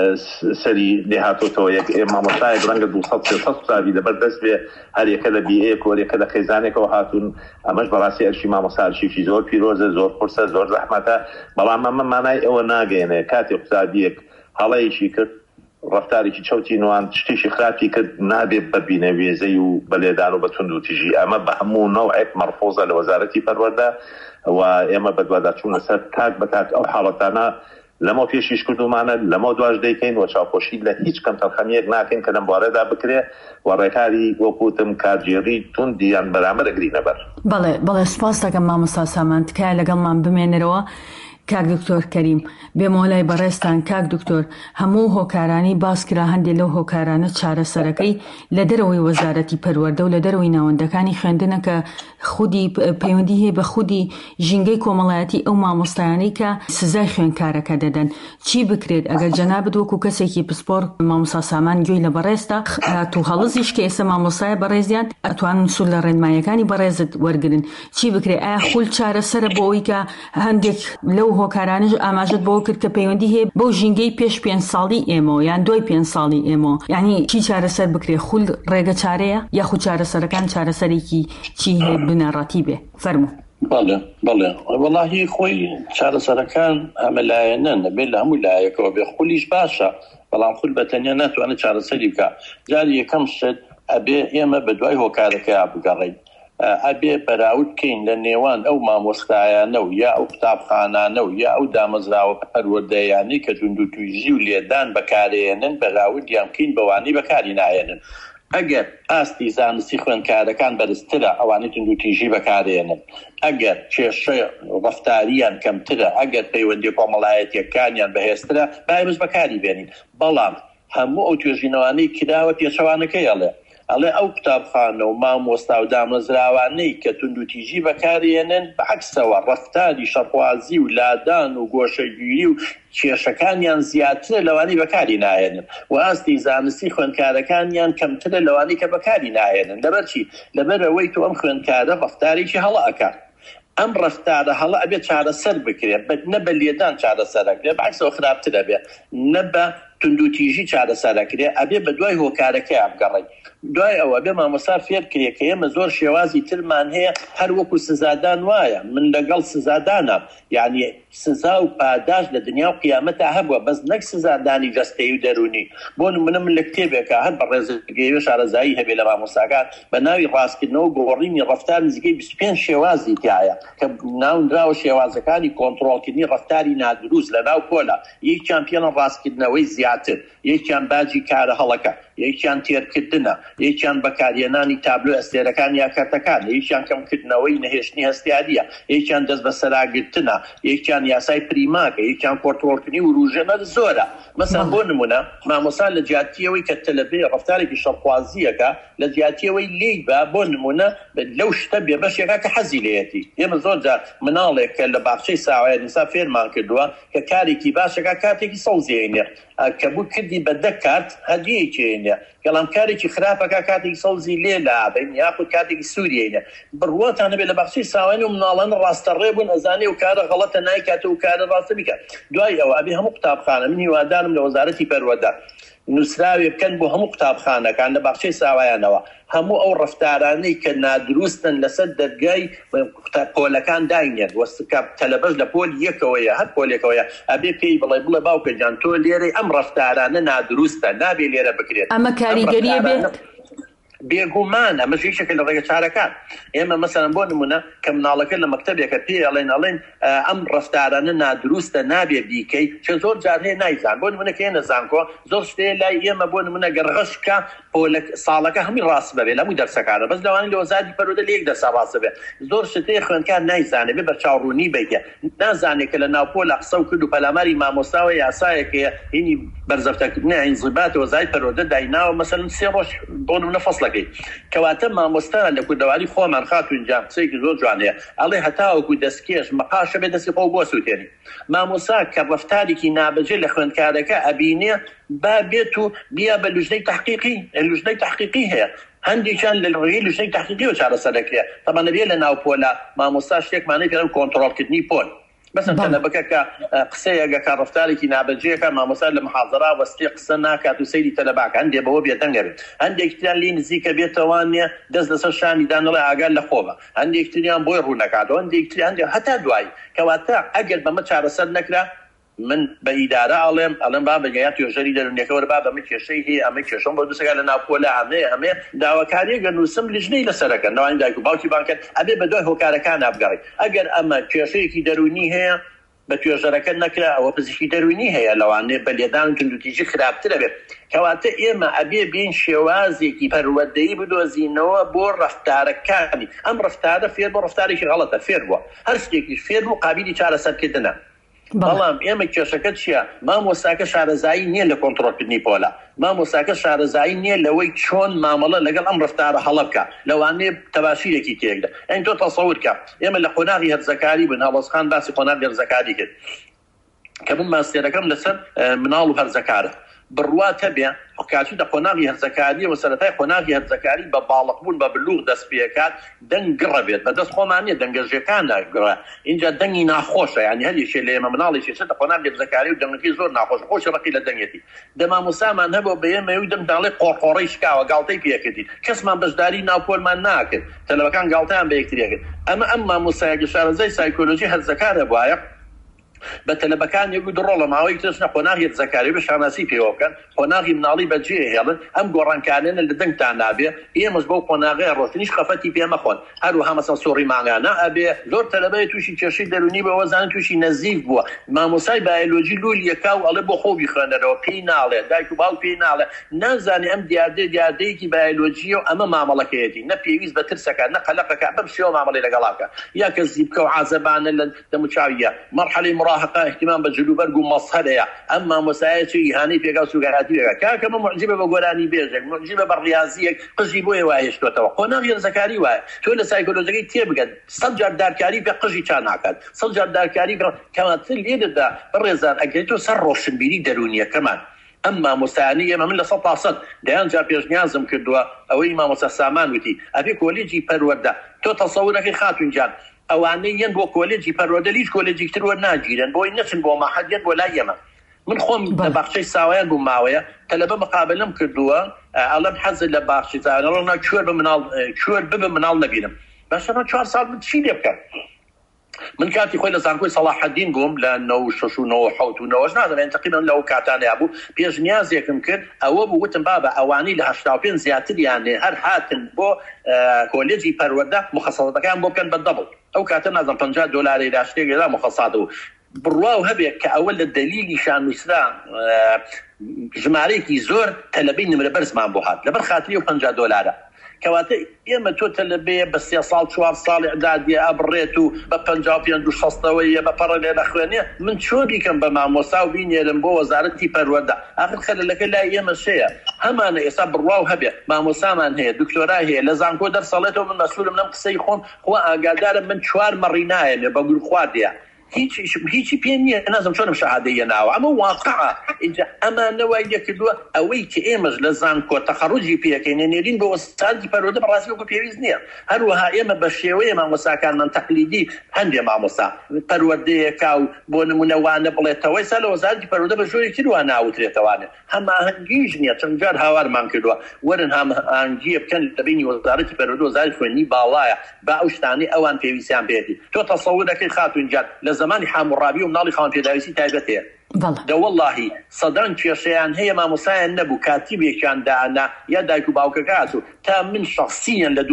سەری لێهاتۆتەوە یەک مامۆستایەک ڕەنگە دووسەد سێسەد قوتابی لەبەر دەست بێ هەر یەکە لە بی ئێ کۆرێکە لە خێزانێکەوە هاتوون. ئەمەش بەڕاستی ئەرشی مامۆستا ئەرشیشی زۆر پیرۆزە، زۆر قورسە، زۆر زەحمەتە، بەڵام ئەمە مانای ئەوە ناگەێنێ کاتێک قوتابیەک هەڵەیەکی کرد ڕفتارێکی چەوتی نوان شتێکی خراپی کرد نابێت ببینە وێزەی و بەلێدان و بەتوند و تیژی. ئەمە بە هەموو نەوعێک مەرفۆزە لە وەزارەتی پەروەردە و ئێمە بەدواداچوونە سەر تاک بە تاک ئەو حاڵەتانە لەمە پێشیش کردومانە لەمە دواش دەیکەین و چاوپۆشی لە هیچ کەم تەڵخەمیەک ناکەین کە لەم بوارەدا بکرێ و ڕێکاری وەکوتم کارگێڕی توندیان بەرامبەر ئەگرینە بەر. بەڵێ بەڵێ سپاس دەکەم مامۆستا سامان، تکایە لەگەڵمان بمێنەرەوە. کاک دکتۆر کەریم بێمەوەلای بەڕێستان. کاک دکتۆر هەموو هۆکارانی باس کرا، هەندێک لەو هۆکارانە چارەسەرەکەی لە دەرەوەی وەزارەتی پەروەردە و لە دەرەوەی ناوەندەکانی خوێندنە کە خودی پەیوەندی هەیە بە خودی ژینگەی کۆمەڵایەتی ئەو مامۆستایانەی کە سزای خوێندکارەکە دەدەن. چی بکرێت ئەگەر جەنابەت وەکو کەسێکی پسپۆر مامۆستا سامان گوێی لە بەڕێستا تو هەڵزیش کە ئێستا مامۆستایە بەڕێزیان ئەتوانن سوول لە ڕێنماییەکانی بەڕێزت وەرگرن، چی بکرێت؟ ئایا خول چارەسەرە بۆ ئەوەی کە هەندێک لەو هۆکارانش ئاماژت بۆ کرد کە پەیوەندی هەیە بەو ژینگەی پێش پێنج ساڵی ئێمە یان دوای پێنج ساڵی ئێمە، یعنی چی چارەسەر بکرێ؟ خول ڕێگە چارەیە یاخود چارەسەرەکان چارەسەرێکی چی هەیە بنەڕەتی بێ؟ فەرموو. بەڵێ بەڵێ وەڵاهی خۆی چارەسەرەکان ئەمەلایەنن بێ لە هەموو لایەکەوە بێ خولیش باشە، بەڵام خول بەتەنیا ناتوانێت چارەسەری بکە. جاری یەکەم شت ئەبێ ئێمە بە دوای هۆکارەکە بگەڕین، ئەبێ بەراورد بکەین لە نێوان ئەو مامۆستایانە و یا ئەو قوتابخانانە و یا ئەو دامەزراوە پەروەردەیانی کە توند و تویژی و لێدان بەکارێنن بەراوردیان بکەین بەوانەی بەکاری نایەنن. ئەگەر ئاستی زانستی خوێندکارەکان بەرزترە ئەوانەی توند و تیژی بەکارێنن، ئەگەر کێشە ڕەفتاریان کەمترە، ئەگەر پەیوەندی کۆمەڵایەتیەکانیان بەهێزترە باێمەش بەکاری بێنین. بەڵام هەموو ئەو توێژینەوانەی کراوە پێچەوانەکەی ئەڵێ ئەڵێ ئەو قوتابخانە و مامۆستا و دامەزراوانەی کە توند و تیژی بەکارێنن بەعکسەوە ڕەفتاری شەڕخوازی و لادان و گۆشەگیری و کێشەکانیان زیاترە لەوانی بەکاری نایەنن و ئاستی زانستی خوێندکارەکانیان کەمترە لەوانی کە بەکاری نایەنن. لەبەرچی لەبەر ئەوەی تو ئەم خوێندکارە ڕەفتارێکی هەڵە ئەکات، ئەم ڕەفتارە هەڵە ئەبێت چارەسەر بکرێت، نە بە لێدان چارەسەرەکرێت، بەعکسەوە خراپترە بێت، نە بە توند و تیژی چارەسەرەکرێت، ئەبێ بە دوای هۆکارەکەی بگەڕێین. دوای ئەوە بێ مامۆستا فێر کرێ کە ئێمە زۆر شێوازی ترمان هەیە هەر وەکو سزادان وایە، من لەگەڵ سزادانە، یعنی سزا و پاداش لە دنیا و قیامەتە هەبووە، بەس نەک سزادانی دەستەی و دەرونی. بۆ نمونە من لە کتێبێکە هەر بە ڕێزگەیوێ شارەزایی هەبێ لە مامۆستاکان بە ناوی ڕاستکردنەوە گۆڕینی ڕەفتار نزیکەی بیست و پێنج شێوازی تایە کە ناونراوە شێوازەکانی کۆنتڕۆڵکردنی ڕەفتاری نادروست لە ناو کۆلا. یەکیان پێڵەن ڕاستکردنەوەی زیاتر، یەکیان باجی کارە هەڵەکە، یەکیان تێرکردنە، یەکیان بەکارهێنانی تابلۆ ئەستێرەکان یا کەرتەکان، یەکیان کەمکردنەوەی نەهێشتنی هەستیاریە، یەکیان دەست بە سەراگرتنە، یەکیان یاسای پریماکە، یەکیان کۆنتڕۆڵکردنی و ڕوژەمە زۆرە. مەسەڵەن بۆ نمونە مامۆستا لە جیاتیەوەی کە تەلەبێ ڕەفتارێکی شەڕخوازیەکە لە جیاتیەوەی لێی بە بۆ نمونە لەو شتە بێبەشێکە کە حەزی لێیەتی. ئێمە زۆر جار مناڵێک کە لە باخچەی ساوایە نسا فێرمان کردووە کە کارێکی باشەکە کاتێکی سەوزێنێ کە بوو کردی بە دە کات هەدیەیەکێنێ، گەڵام کارێکی خراپەکە کاتێکی سەوزی لێ لابین یاخود کاتێکی سووریێنێ. بڕواتانە بێ لە باخچەی ساوایە و مناڵان ڕاستەڕێ بوون ئەزانێ و کارە غەڵەتە نایکاتە و کارە ڕاستە بیکات. دوای ئەوە ئەبێ هەموو قوتابخانە، من هیوادارم لە وەزارەتی پەروەردە نووسراوێ بکەن بۆ هەموو قوتابخانەکان لە باخچەی ساوایانەوە هەموو ئەو ڕەفتارانەی کە نادروستن لەسەر دەرگای پۆلەکان داینێن، وەستکە تەلەبەش لە پۆل یەکەوەیە هەر پۆلێکەوەیە، ئەبێ پێی بڵێ بڵێ باوکە جان تۆ لێرەی ئەم ڕەفتارانە نادروستە نابێ لێرە بکرێت. ئەمە کاریگەریە بێت بێگومان ئەمە شێشێکە لە ڕێگە چارەکان. ئێمە مەسەڵەن بۆ نمونە کە مناڵەکە لە مەکتەبێکە پێ ئەڵێن ئەڵێن ئەم ڕەفتارانە نادروستە نابێ بیکەی، چه زۆر جار هەیە نایزان. بۆ نمونە کە ئێنە زانکۆ زۆر شتەیە لای ئێمە بۆ نمونە گەڕغەشکە ساڵەکە هەمی ڕاست بەبێ لە هەمووی دەرسەکانە، بەس لەوانی لە وەزارەتی پەروەردە لە یەک دەرسا ڕاست بێ. زۆر شتەیە خوێندکار نایزانێ بێ بەرچاوڕوونی بیکە، نازانێت کە لە ناوپۆلە قسە و کرد و پەلاماری مامۆستاوە یاسایەکەیە هینی بەرزەفتەکردنی ئینزیباتی وەزارەتی پەروەردە دایناوە مەسەڵەن سێ ڕۆژ بۆ نمونە فەسڵ دەکەی کەواتە مامۆستا لە کوردەواری خۆمان خاتونجان قسەیەکی زۆر جوانەیە ئەڵێ هەتاوەکو دەستکێش مەقاشە بێ دەستی خۆ بۆ سووتێنی مامۆستا کە ڕەفتارێکی نابەجێ لە خوێندکارەکە ئەبینێ با بێت و بیا بە لوژنەی تحقیقی لوژنەی تحقیقی هەیە هەندێکیان لە ڕێی لوژنەی تحقیقی و چارەسەر دەکرێت تەمەن نەبێ لە ناو پۆلە مامۆستا شتێکمانەی پێ کۆنتڕۆڵکردنی پۆل بەسم تەلەبەکە کە قسەیەگە کە ڕەفتارێکی نابەجێەکە مامۆستا لە محاضرا وەستی قسە ناکات و سەیری تەلەباکە هەندێ بەوە بێدەنگەبێت هەندێکتریان لێ نزیکە بێتەوانێ دەست لەسەر شانی دانەڵێ ئاگال لە خۆبە هەندێکتریان بۆی ڕوونەکاتەوە هەندێکتری هەندێ هەتا دوایی کەواتە ئەگەر بەمە چارەسەر نەکرا من بە ئیدارە ئەڵێم ئەڵێم با بەگەیان توێژەری دەرونیەکەوە با بەمە کێشەی هەیە ئەمە کێشەم بۆ دووسەکە لە ناوپۆلە ئەمەیە ئەمێ داواکاریەکە نووسم لیژنەی لەسەرەکە نەوانی دایک و باوکی بانکرد ئەبێ بە دوای هۆکارەکان نابگەڕێت ئەگەر ئەمە کێشەیەکی دەرونی هەیە بە توێژەرەکە نەکرا ئەوە پزیشکی دەرونی هەیە لەوانێ بە لێدان تونندوتیژی خراپترە بێت کەواتە ئێمە ئەبێ بین شێوازێکی پەروەردەیی بدۆزینەوە بۆ ڕەفتارەکانی ئەم ڕەفتارە فێر بۆ ڕەفتارێکی غەڵەتە فێر بووە هەر شتێکی فێر بوو قابلی چارەسەرکردنە بەڵام ئێمە کێشەکە چییە مامۆستاکە شارەزایی نییە لە کۆنتڕۆڵکردنی پۆلە مامۆستاکە شارەزایی نییە لەوەی چۆن مامەڵە لەگەڵ ئەم ڕەفتارە هەڵە بکە لەوانەیە تەباشیرێکی تێکدا ئەین تۆ تەسەوور کە ئێمە لە قۆناغی هەرزەکاری بن هەڵۆزخان باسی قۆناغی هەرزەکاری کرد کە من ماستێرەکەم لەسەر مناڵ و هەرزەکارە بڕواتە بێ کاتی دە قۆناغی هەرزەکاری و سەرەتای قۆناغی هەرزەکاری بە باڵقبوون بە بلوغ دەست پێکات دەنگ گڕە بێت بەدەست خۆمانە دەنگەژەکان ناگڕە اینجا دەنگی ناخۆشە یعنی هەریشێ لە ئێمە مناڵێکی چێتە قۆناغی هەرزەکاری و دەنگەکەی زۆر ناخۆش خۆش ڕقی لە دەنگێتی دەمامۆسامان هەبوو بە ئێمەوی دەمداڵێ قۆڕقۆڕەی شکاوە گاڵتەی پێکردی کەسمان بەشداری ناوپۆلمان ناکرد تەلەبەکان گاڵتەیان بە یەکتریەکرد ئەمە ئەم مامۆستایەکی شارەزای سایکۆلۆژی هەرزەکارە وایە بە تەلەبەکان یەک دڕۆڵە ماوەی ترسنە قۆناغی هەرزەکاری بە شاناسی پێوە بکەن قۆناغی مناڵی بەجێ هێڵن ئەم گۆڕانکارانە لە دەنگتان نابێ ئێمەش بەو قۆناغی ڕۆشتنیش خەفەتی پێمەخۆن هەروەها مەسەڵ سۆڕی مانگانە ئەبێ زۆر تەلەبەی تووشی کێشەی دەرونی بەوە زانن تووشی نەزیف بووە مامۆسای بایۆلۆژی لول یەکاو ئەڵێ بۆ خۆ بیخوێنەرەوە پێی ناڵێ دایک و باوک پێی ناڵێ نازانێ ئەم دیاردە دیاردەیەکی بایۆلۆژیە و ئەمە مامەڵەکەیەتی نە پێویست بە ترسەکە نە قەلەقەکە بەم شێوە مامەڵەی لەگەڵاکە یا کە زیبکە و عازەبانە لە دەموچاویە مەرحەلەی مراهقە احتیمام بە جلوبەرگ و مەسهەرەیە ئەم مامۆسایەکی ئیهانەی پێگا و سوگەراتی پێگا کاکەمە معجبە بە گۆرانی بێژێک معجبە بە ڕیاضیەک قژی بۆیە وایە هێشتوێتەوە قۆناغی هەرزەکاری وایە تۆ لە سایکۆلۆژیەکەی تێبگەن سەد جار دارکاری پێ قژی چا ناکات سەد جار دارکاری کەواتە لێدەدا بەڕێزان ئەگەری تۆ سەر ڕۆشنبیری دەرونیەکەمان ئەم مامۆستایانە ئێمە من لە سەد تا سەد دەیان جار پێشنیازم کردووە ئەوەی مامۆستا سامان وتی ئەبێ کۆلێجی پەروەردە تۆ تەسەوورەکەی خاتونجان ئەوانەی یەن بۆ کۆلێجی پەروەردە هیچ کۆلێجی تر وەرناگیرن بۆی نەچن بۆ مەحەدیەت بۆ لای ئێمە من خۆم لە باخچەی ساوایان بووم ماوەیە تەلەبە مقابلەم کردووە ئەڵەم حەزت لە باخچی ساوایان کوێر بە مناڵ کوێر ببە مناڵ نەبینم باشە چوار ساڵ من چی لێ بکەم من کاتی خۆی لە زانکۆی سەلاحەدین بووم لە نۆ شەش و نۆ حەوت و نۆژ نازانێن تەقریبەن لەو کاتانەیە بوو پێشنیازێکم کرد ئەوە بوو وتم بابە ئەوانەی لە هەشتا و پێنج زیاتریانێ هەر هاتن بۆ کۆلێجی پەروەردە مخەسەسەتەکان بۆ بکەن بە دەبڵ ئەو کاتە نازانم پەنجا دۆلاری دا شتێکێدا مخەسات و بڕواو هەبێت کە ئەوە لە دەلیلی شانووسرا ژمارەیەکی زۆر تەلەبەی نمرە بەرزمان بۆ هات لەبەر خاتری و پەنجا دۆلارە کەواتە ئێمە تۆ تەلەبەیە بە سێ ساڵ چوار ساڵی ئەدادیە ئەبڕێت و بە پەنجا و پێنج و شەستەوەیە بە پەڕە لێ دەخوێنێ من چۆ بیکەم بە مامۆستا و بینێرم بۆ وەزارەتی پەروەردە ئاخر خەلەلەکە لای ئێمە شەیە هەمانە ئێستا بڕواو هەبێ مامۆستامان هەیە دکتۆرا هەیە لە زانکۆ دەرسەڵێتەوە من مەسئولم لەم قسەی خۆم خوا ئاگادارم من چوار مەڕی نایەنێ بە گور خواردیە هیچ هیچی پێ نییە نازم چۆنم شەهادەیە ناوە ئەمە واقعە اینجا ئەمانەوە یەکردووە ئەوەی کە ئێمەش لە زانکۆ تەخەڕوجی پێەکەین نێرین بە وەستادی پەروەردە بەڕاستی وەکو پێویست نییە هەروەها ئێمە بە شێوەیە مامۆستاکانمان تەقلیدی هەندێ مامۆستا پەروەردەیەکا و بۆ نمونەوانە بڵێتەوەی سا لە وەزارەتی پەروەردە بە ژۆرێکی وان ناوترێتەوانێ هەماهەنگیش نییە چەند جار هاوارمان کردووە وەرن هەماهەنگیە بکەن لە بینی وەزارەتی پەروەردە و وەزارەتی خوێندنی باڵایە با ئەو شتانەی ئەوان پێویستیان پێێتی تۆ تەسەوور دەکەی خاتونجان لە زمانی حاموڕابی و مناڵی خاوەن پێداویستی تایبەت هەیە دە وەڵڵاهی سەدان کێشەیان هەیە مامۆسایان نەبوو کاتیبێکیان دانا یا دایک و باوکەکە هاتوو تا من شەخسیەن لە دوو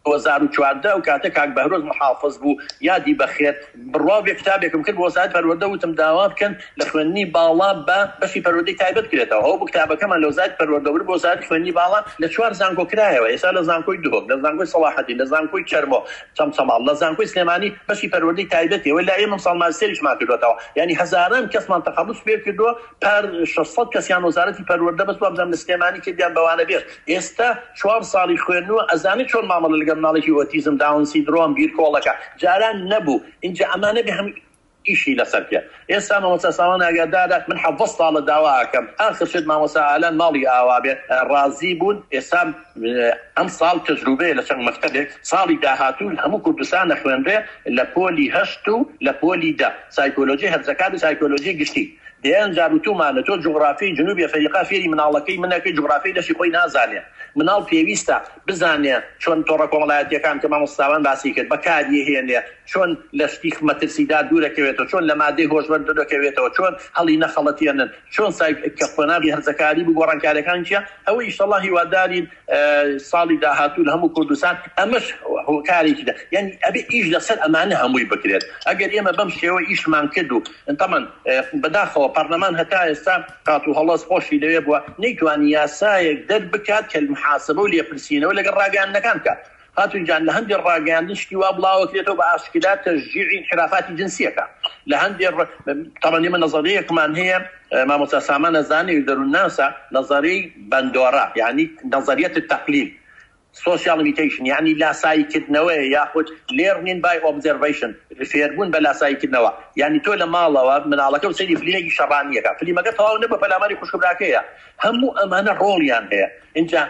وەزار و چواردە و کاتە کاک بەهرۆز محافظ بوو یادی بەخێر بڕواوێ کتابێکم کرد بۆ وەزارەتی پەروەردە وتم داوا بکەن لە خوێندنی باڵا بە بەشی پەروەردەی تایبەت کرێتەوە ئەو بوو کتابەکەمان لە وەزارەتی پەروەردەوەری بۆ وەزارەتی خوێندنی باڵا لە چوار زانکۆ کرایەوە ئێستا لە زانکۆی دهۆک لە زانکۆی سەڵاحەدین لە زانکۆی چەرمۆ چەمچەماڵ لە زانکۆی سلێمانی بەشی پەروەردەی تایبەتیەوە لە ئێمە ساڵ ماستێریشمان کردوێتەوە یعنی هەزاران کەسمان تەخەڵوس پێ کردووە پار شەشسەد کەسیان وەزارەتی پەروەردە بەس وابزانم لە سلێمانی کردیان بەوانە بێت ئێستا چوار ساڵی خوێندنەوە ئەزانێت چۆن مامەڵە لەگەڵ منداڵێکی ئۆتیزم داون سیندرۆم بیرکۆڵەکە جاران نەبوو اینجا ئەمانە بێ هەم ئیشی لەسەر کرد ئێستا مامۆستا سامان ئاگادارە من حەڤە ساڵە داواکەم ئاخر شت مامۆستا ئالان ماڵی ئاوا بێ ڕازی بوون ئێستا ئەم ساڵ تەجروبەیە لە چەند مەکتەبێک ساڵی داهاتوو هەموو کوردستانە خوێنرێ لە پۆلی هەشت و لە پۆلی دە سایکۆلۆژی هەرزەکان و سایکۆلۆژی گشتی دێن جاروتومانە تۆ جغرافی جنوبی ئەفریقا فێری مناڵەکەی منەکەی جغرافی دەشی خۆی نازانێ مناڵ پێویستە بزانێ چۆن تۆڕە کۆمەڵایەتیەکان کە مامۆستاوان باسی کرد بەکاری هێنێ چۆن لە شتی مەترسیدا دوورەکەوێتەوە چۆن لە مادەی هۆشبەر دەکەوێتەوە چۆن هەڵی نەخەڵەتێنن چۆن کە خوێنابی هەرزەکاری بوو گۆڕانکاریەکان چیە ئەوەی ئینشەڵڵا هیوادارین ساڵی داهاتوو لە هەموو کوردستان ئەمەش کارێکیدا یعنی ئەبێ ئیش لەسەر ئەمانە هەمووی بکرێت ئەگەر ئێمە بەم شێوە ئیشمان کرد و تەمان بەداخەوە پەرلەمان هەتا ئێستا قات و هەڵەس خۆشی لەوێ بووە نەیتوانی یاسایەک دەربکات کە محاسبە و لێپرسینەوە لەگەڵ ڕاگەیاندنەکان کات هاتوونجان لە هەندێک ڕاگەیاندن شتی وا بڵاوەکرێتەوە بە ئاشکرا تەشجیعی انحرافاتی جنسیەکە لە هەندێک تەمەنی من نەزەریەکمان هەیە مامۆستا سامان ئەزانێ دەروونناسە نەزەریەی بەندۆرە یعنی نەزەریەت التەقلیل social limitation یعنی لاساییکردنەوە یاخود learning by observation فێربوون بە لاساییکردنەوە یعنی تۆ لە ماڵەوە مناڵەکە و سەیری فلیمێکی شەڕانیەکە فلیمەکە تەواو نەبە پەلاماری خوشکبراکەیە هەموو ئەمانە ڕۆڵیان هەیە اینجا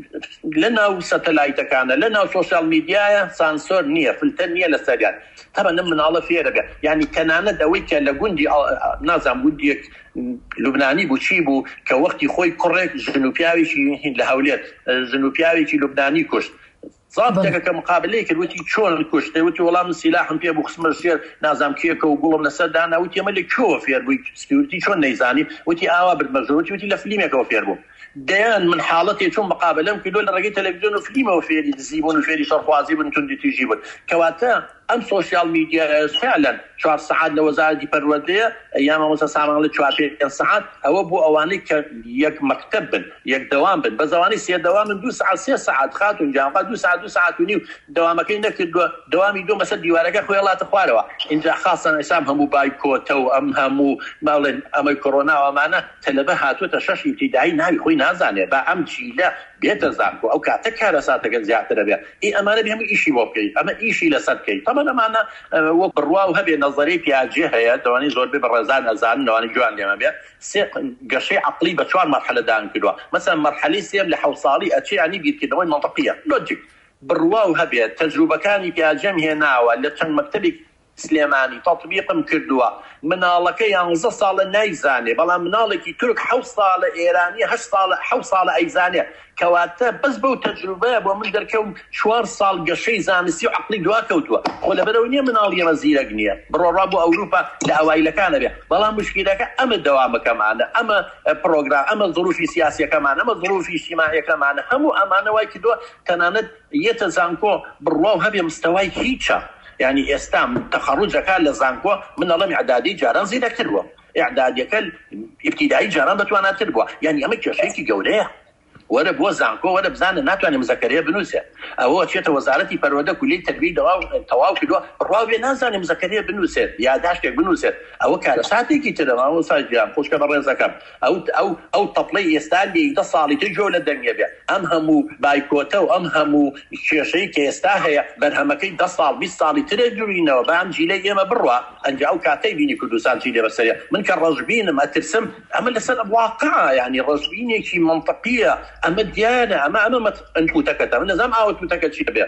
لە ناو سەتەلایتەکانە لە ناو سۆشیال میدیایە سانسۆر نییە فلتەر نییە لە سەریان تەبەنە مناڵە فێرە بێ یعنی تەنانەت ئەوەی کە لە گوندی نازانم گوندێک لوبنانی بوو چی بوو کە وەختی خۆی کوڕێک ژن و پیاوێکی لە هەولێر ژن و پیاوێکی لوبنانی کوشت زابطێکە کە مقابلەی کردوتی چۆن کوشتێ وتی وەڵام سیلاحم پێ بوو خسمە شێر نازام کێکە و گوڵم لەسەر دانا وتی ئەمە لە کێوە فێر بووی سکیوریتی چۆن نەیزانی وتی ئاوا بردمەژۆتی وتی لە فلیمێکەوە فێر بوو دەیان من حاڵەتێ چۆن مقابلەم کردو لە ڕێگەی تەلەڤیزیۆن و فلیمەوە فێری دزی بوون و فێری شەڕخوازی بوون توندی تیژی بوون کەواتە ئەم سۆشیال میدیا فعلا چوار سعات لە وەزارەتی پەروەردەیە ئەیام مامۆستا سامان لە چوار پێنج سعات ئەوە بۆ ئەوانەی کە یەک مەکتەب بن یەک دەوام بن بە زەوانەی سێ دەوام من دو سعات سێ سعات خاتون جاقا دو سعات دو سعات و نیو دەوامەکەی نەکردووە دەوامی دۆ مەسەر دیوارەکە خۆی هەڵاتە خوارەوە اینجا خاصەن ئێسام هەموو بایکۆتە و ئەم هەموو ماڵێن ئەمەی کۆڕۆنا و ئەمانە تەلەبە هاتووەتە شەش ئیبتیدایی ناوی خۆی نازانێت بە ئەم چیلە بێتە زانکۆ ئەو کاتە کارە ساتەکە زیاترە بێ ئی ئەمانە بێ هەموو ئیشی بۆ بکەیت ئەمە ئیشی لەسەر بکەیت تەمەن ئەمانە وەک بڕوا و هەبێ نەزەرەی پیاجێ هەیە دەوانەی زۆربەی بەڕێزان ئەزانن دەوانەی جوان لێمە بێت سێ گەشەی عەقڵی بە چوار مەرحەلە دان کردووە مەسەڵەن مەرحەلەی سێم لە حەوت ساڵی ئەچێ ینی بیرکردنەوەی مەنتەقیە لۆجیک بڕوا و هەبێت تەجروبەکانی پیاجەم هێناوە لە چەند مەکتەبێک سلێمانی تەطبیقم کردووە مناڵەکە یانزە ساڵە نایزانێ بەڵام مناڵێکی تورک حەوت ساڵە ئێرانی هەشت ساڵە حەوت ساڵە ئەیزانێ کەواتە بەس بەو تەجروبەیە بۆ من دەرکەوم چوار ساڵ گەشەی زانستی و عەقڵی دوا کەوتووە خۆ لەبەرەوە نییە مناڵی ئێمە زیرەک نییە بڕۆڕا بۆ ئەوروپا لە ئەوایلەکانە بێ بەڵام مشکلەکە ئەمە دەوامەکەمانە ئەمە پرۆگرام ئەمە ظروفی سیاسیەکەمان ئەمە ظروفی اجتیماعیەکەمانە هەموو ئەمانە وای کردووە تەنانەت یەتە زانکۆ بڕوا و هەبێ مستەوای هیچە يعني ئێستا تەخەڕوجەکە لە زانکۆ من ئەڵێم ئیعدادی جاران زیرەکتر بووە ئیعدادیەکە ئیبتیدایی جاران بەتواناتر بووە یعنی ئەمە کێشەیەکی گەورەیە وەرە بۆ زانکۆ وەرە بزانە ناتوانێ مزەکەرەیە بنووسێ ئەوە چێتە وەزارەتی پەروەردە کولەی تەربیەی تەواو کردووە ڕاوێ نازانێ مزەکەرەیە بنووسێت یادداشتێک بنووسێت ئەوە کارە ساتێکی ترە مامۆستاجیان خۆشکە بەڕێزەکەم ئەو ئەو ئەو تەپڵەی ئێستا لێدە ساڵی تر جۆ لە دەنگێ بێ ئەم هەموو بایکۆتە و ئەم هەموو کێشەی کە ئێستا هەیە بەرهەمەکەی دە ساڵ بیست ساڵی ترە جوڕینەوە بە ئەم جیلەی ئێمە بڕوە ئەنجا ئەو کاتەی بینی کوردستان چی لێ بەسەریە من کە ڕەشبینم ئەترسم ئەمە لەسەر واقعە یعنی ڕەشبینێکی منطقیە ئەمە دیارە ئەمە ئەمە ئەنتوتەکەتە من نەزانم ئاوە توتەکە چی بێ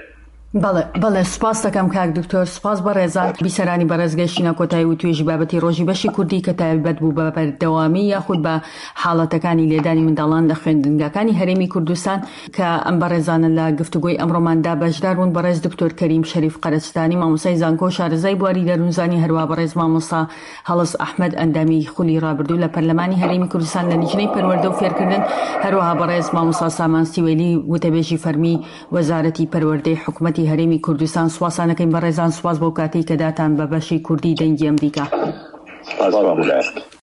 بەڵێ بەڵێ سپاس دەکەم کاک دکتۆر، سپاس بە ڕێزان بیسەرانی بەڕێزگەشتنە کۆتایی و توێژی بابەتی ڕۆژی بەشی کوردی کە تایبەت بوو بە بەردەوامی یاخود بە حاڵەتەکانی لێدانی منداڵان لە خوێندنگەکانی هەرێمی کوردستان کە ئەم بەڕێزانە لە گفتوگۆی ئەمڕۆماندا بەشدار بوون. بەڕێز دکتۆر کەریم شەریف قەرەچدانی مامۆستای زانکۆ شارەزای بواری دەروونزانی، هەروە بەڕێز مامۆستا هەڵس ئەحمەد ئەندامی خولی ڕابردوو لە پەرلەمانی هەرێمی کوردستان لە لیژنەی پەروەردە و فێرکردن، هەروەها بەڕێز مامۆستا سامان سیوێلی وتەبێژی فەرمی وەزارەتی پەروەردەی حکوومەتی هەرێمی کوردستان. سواسانەکەین بە ڕێزان، سواس بۆ کاتەی کە داتان بە بەشی کوردی دەنگی ئەمریکا.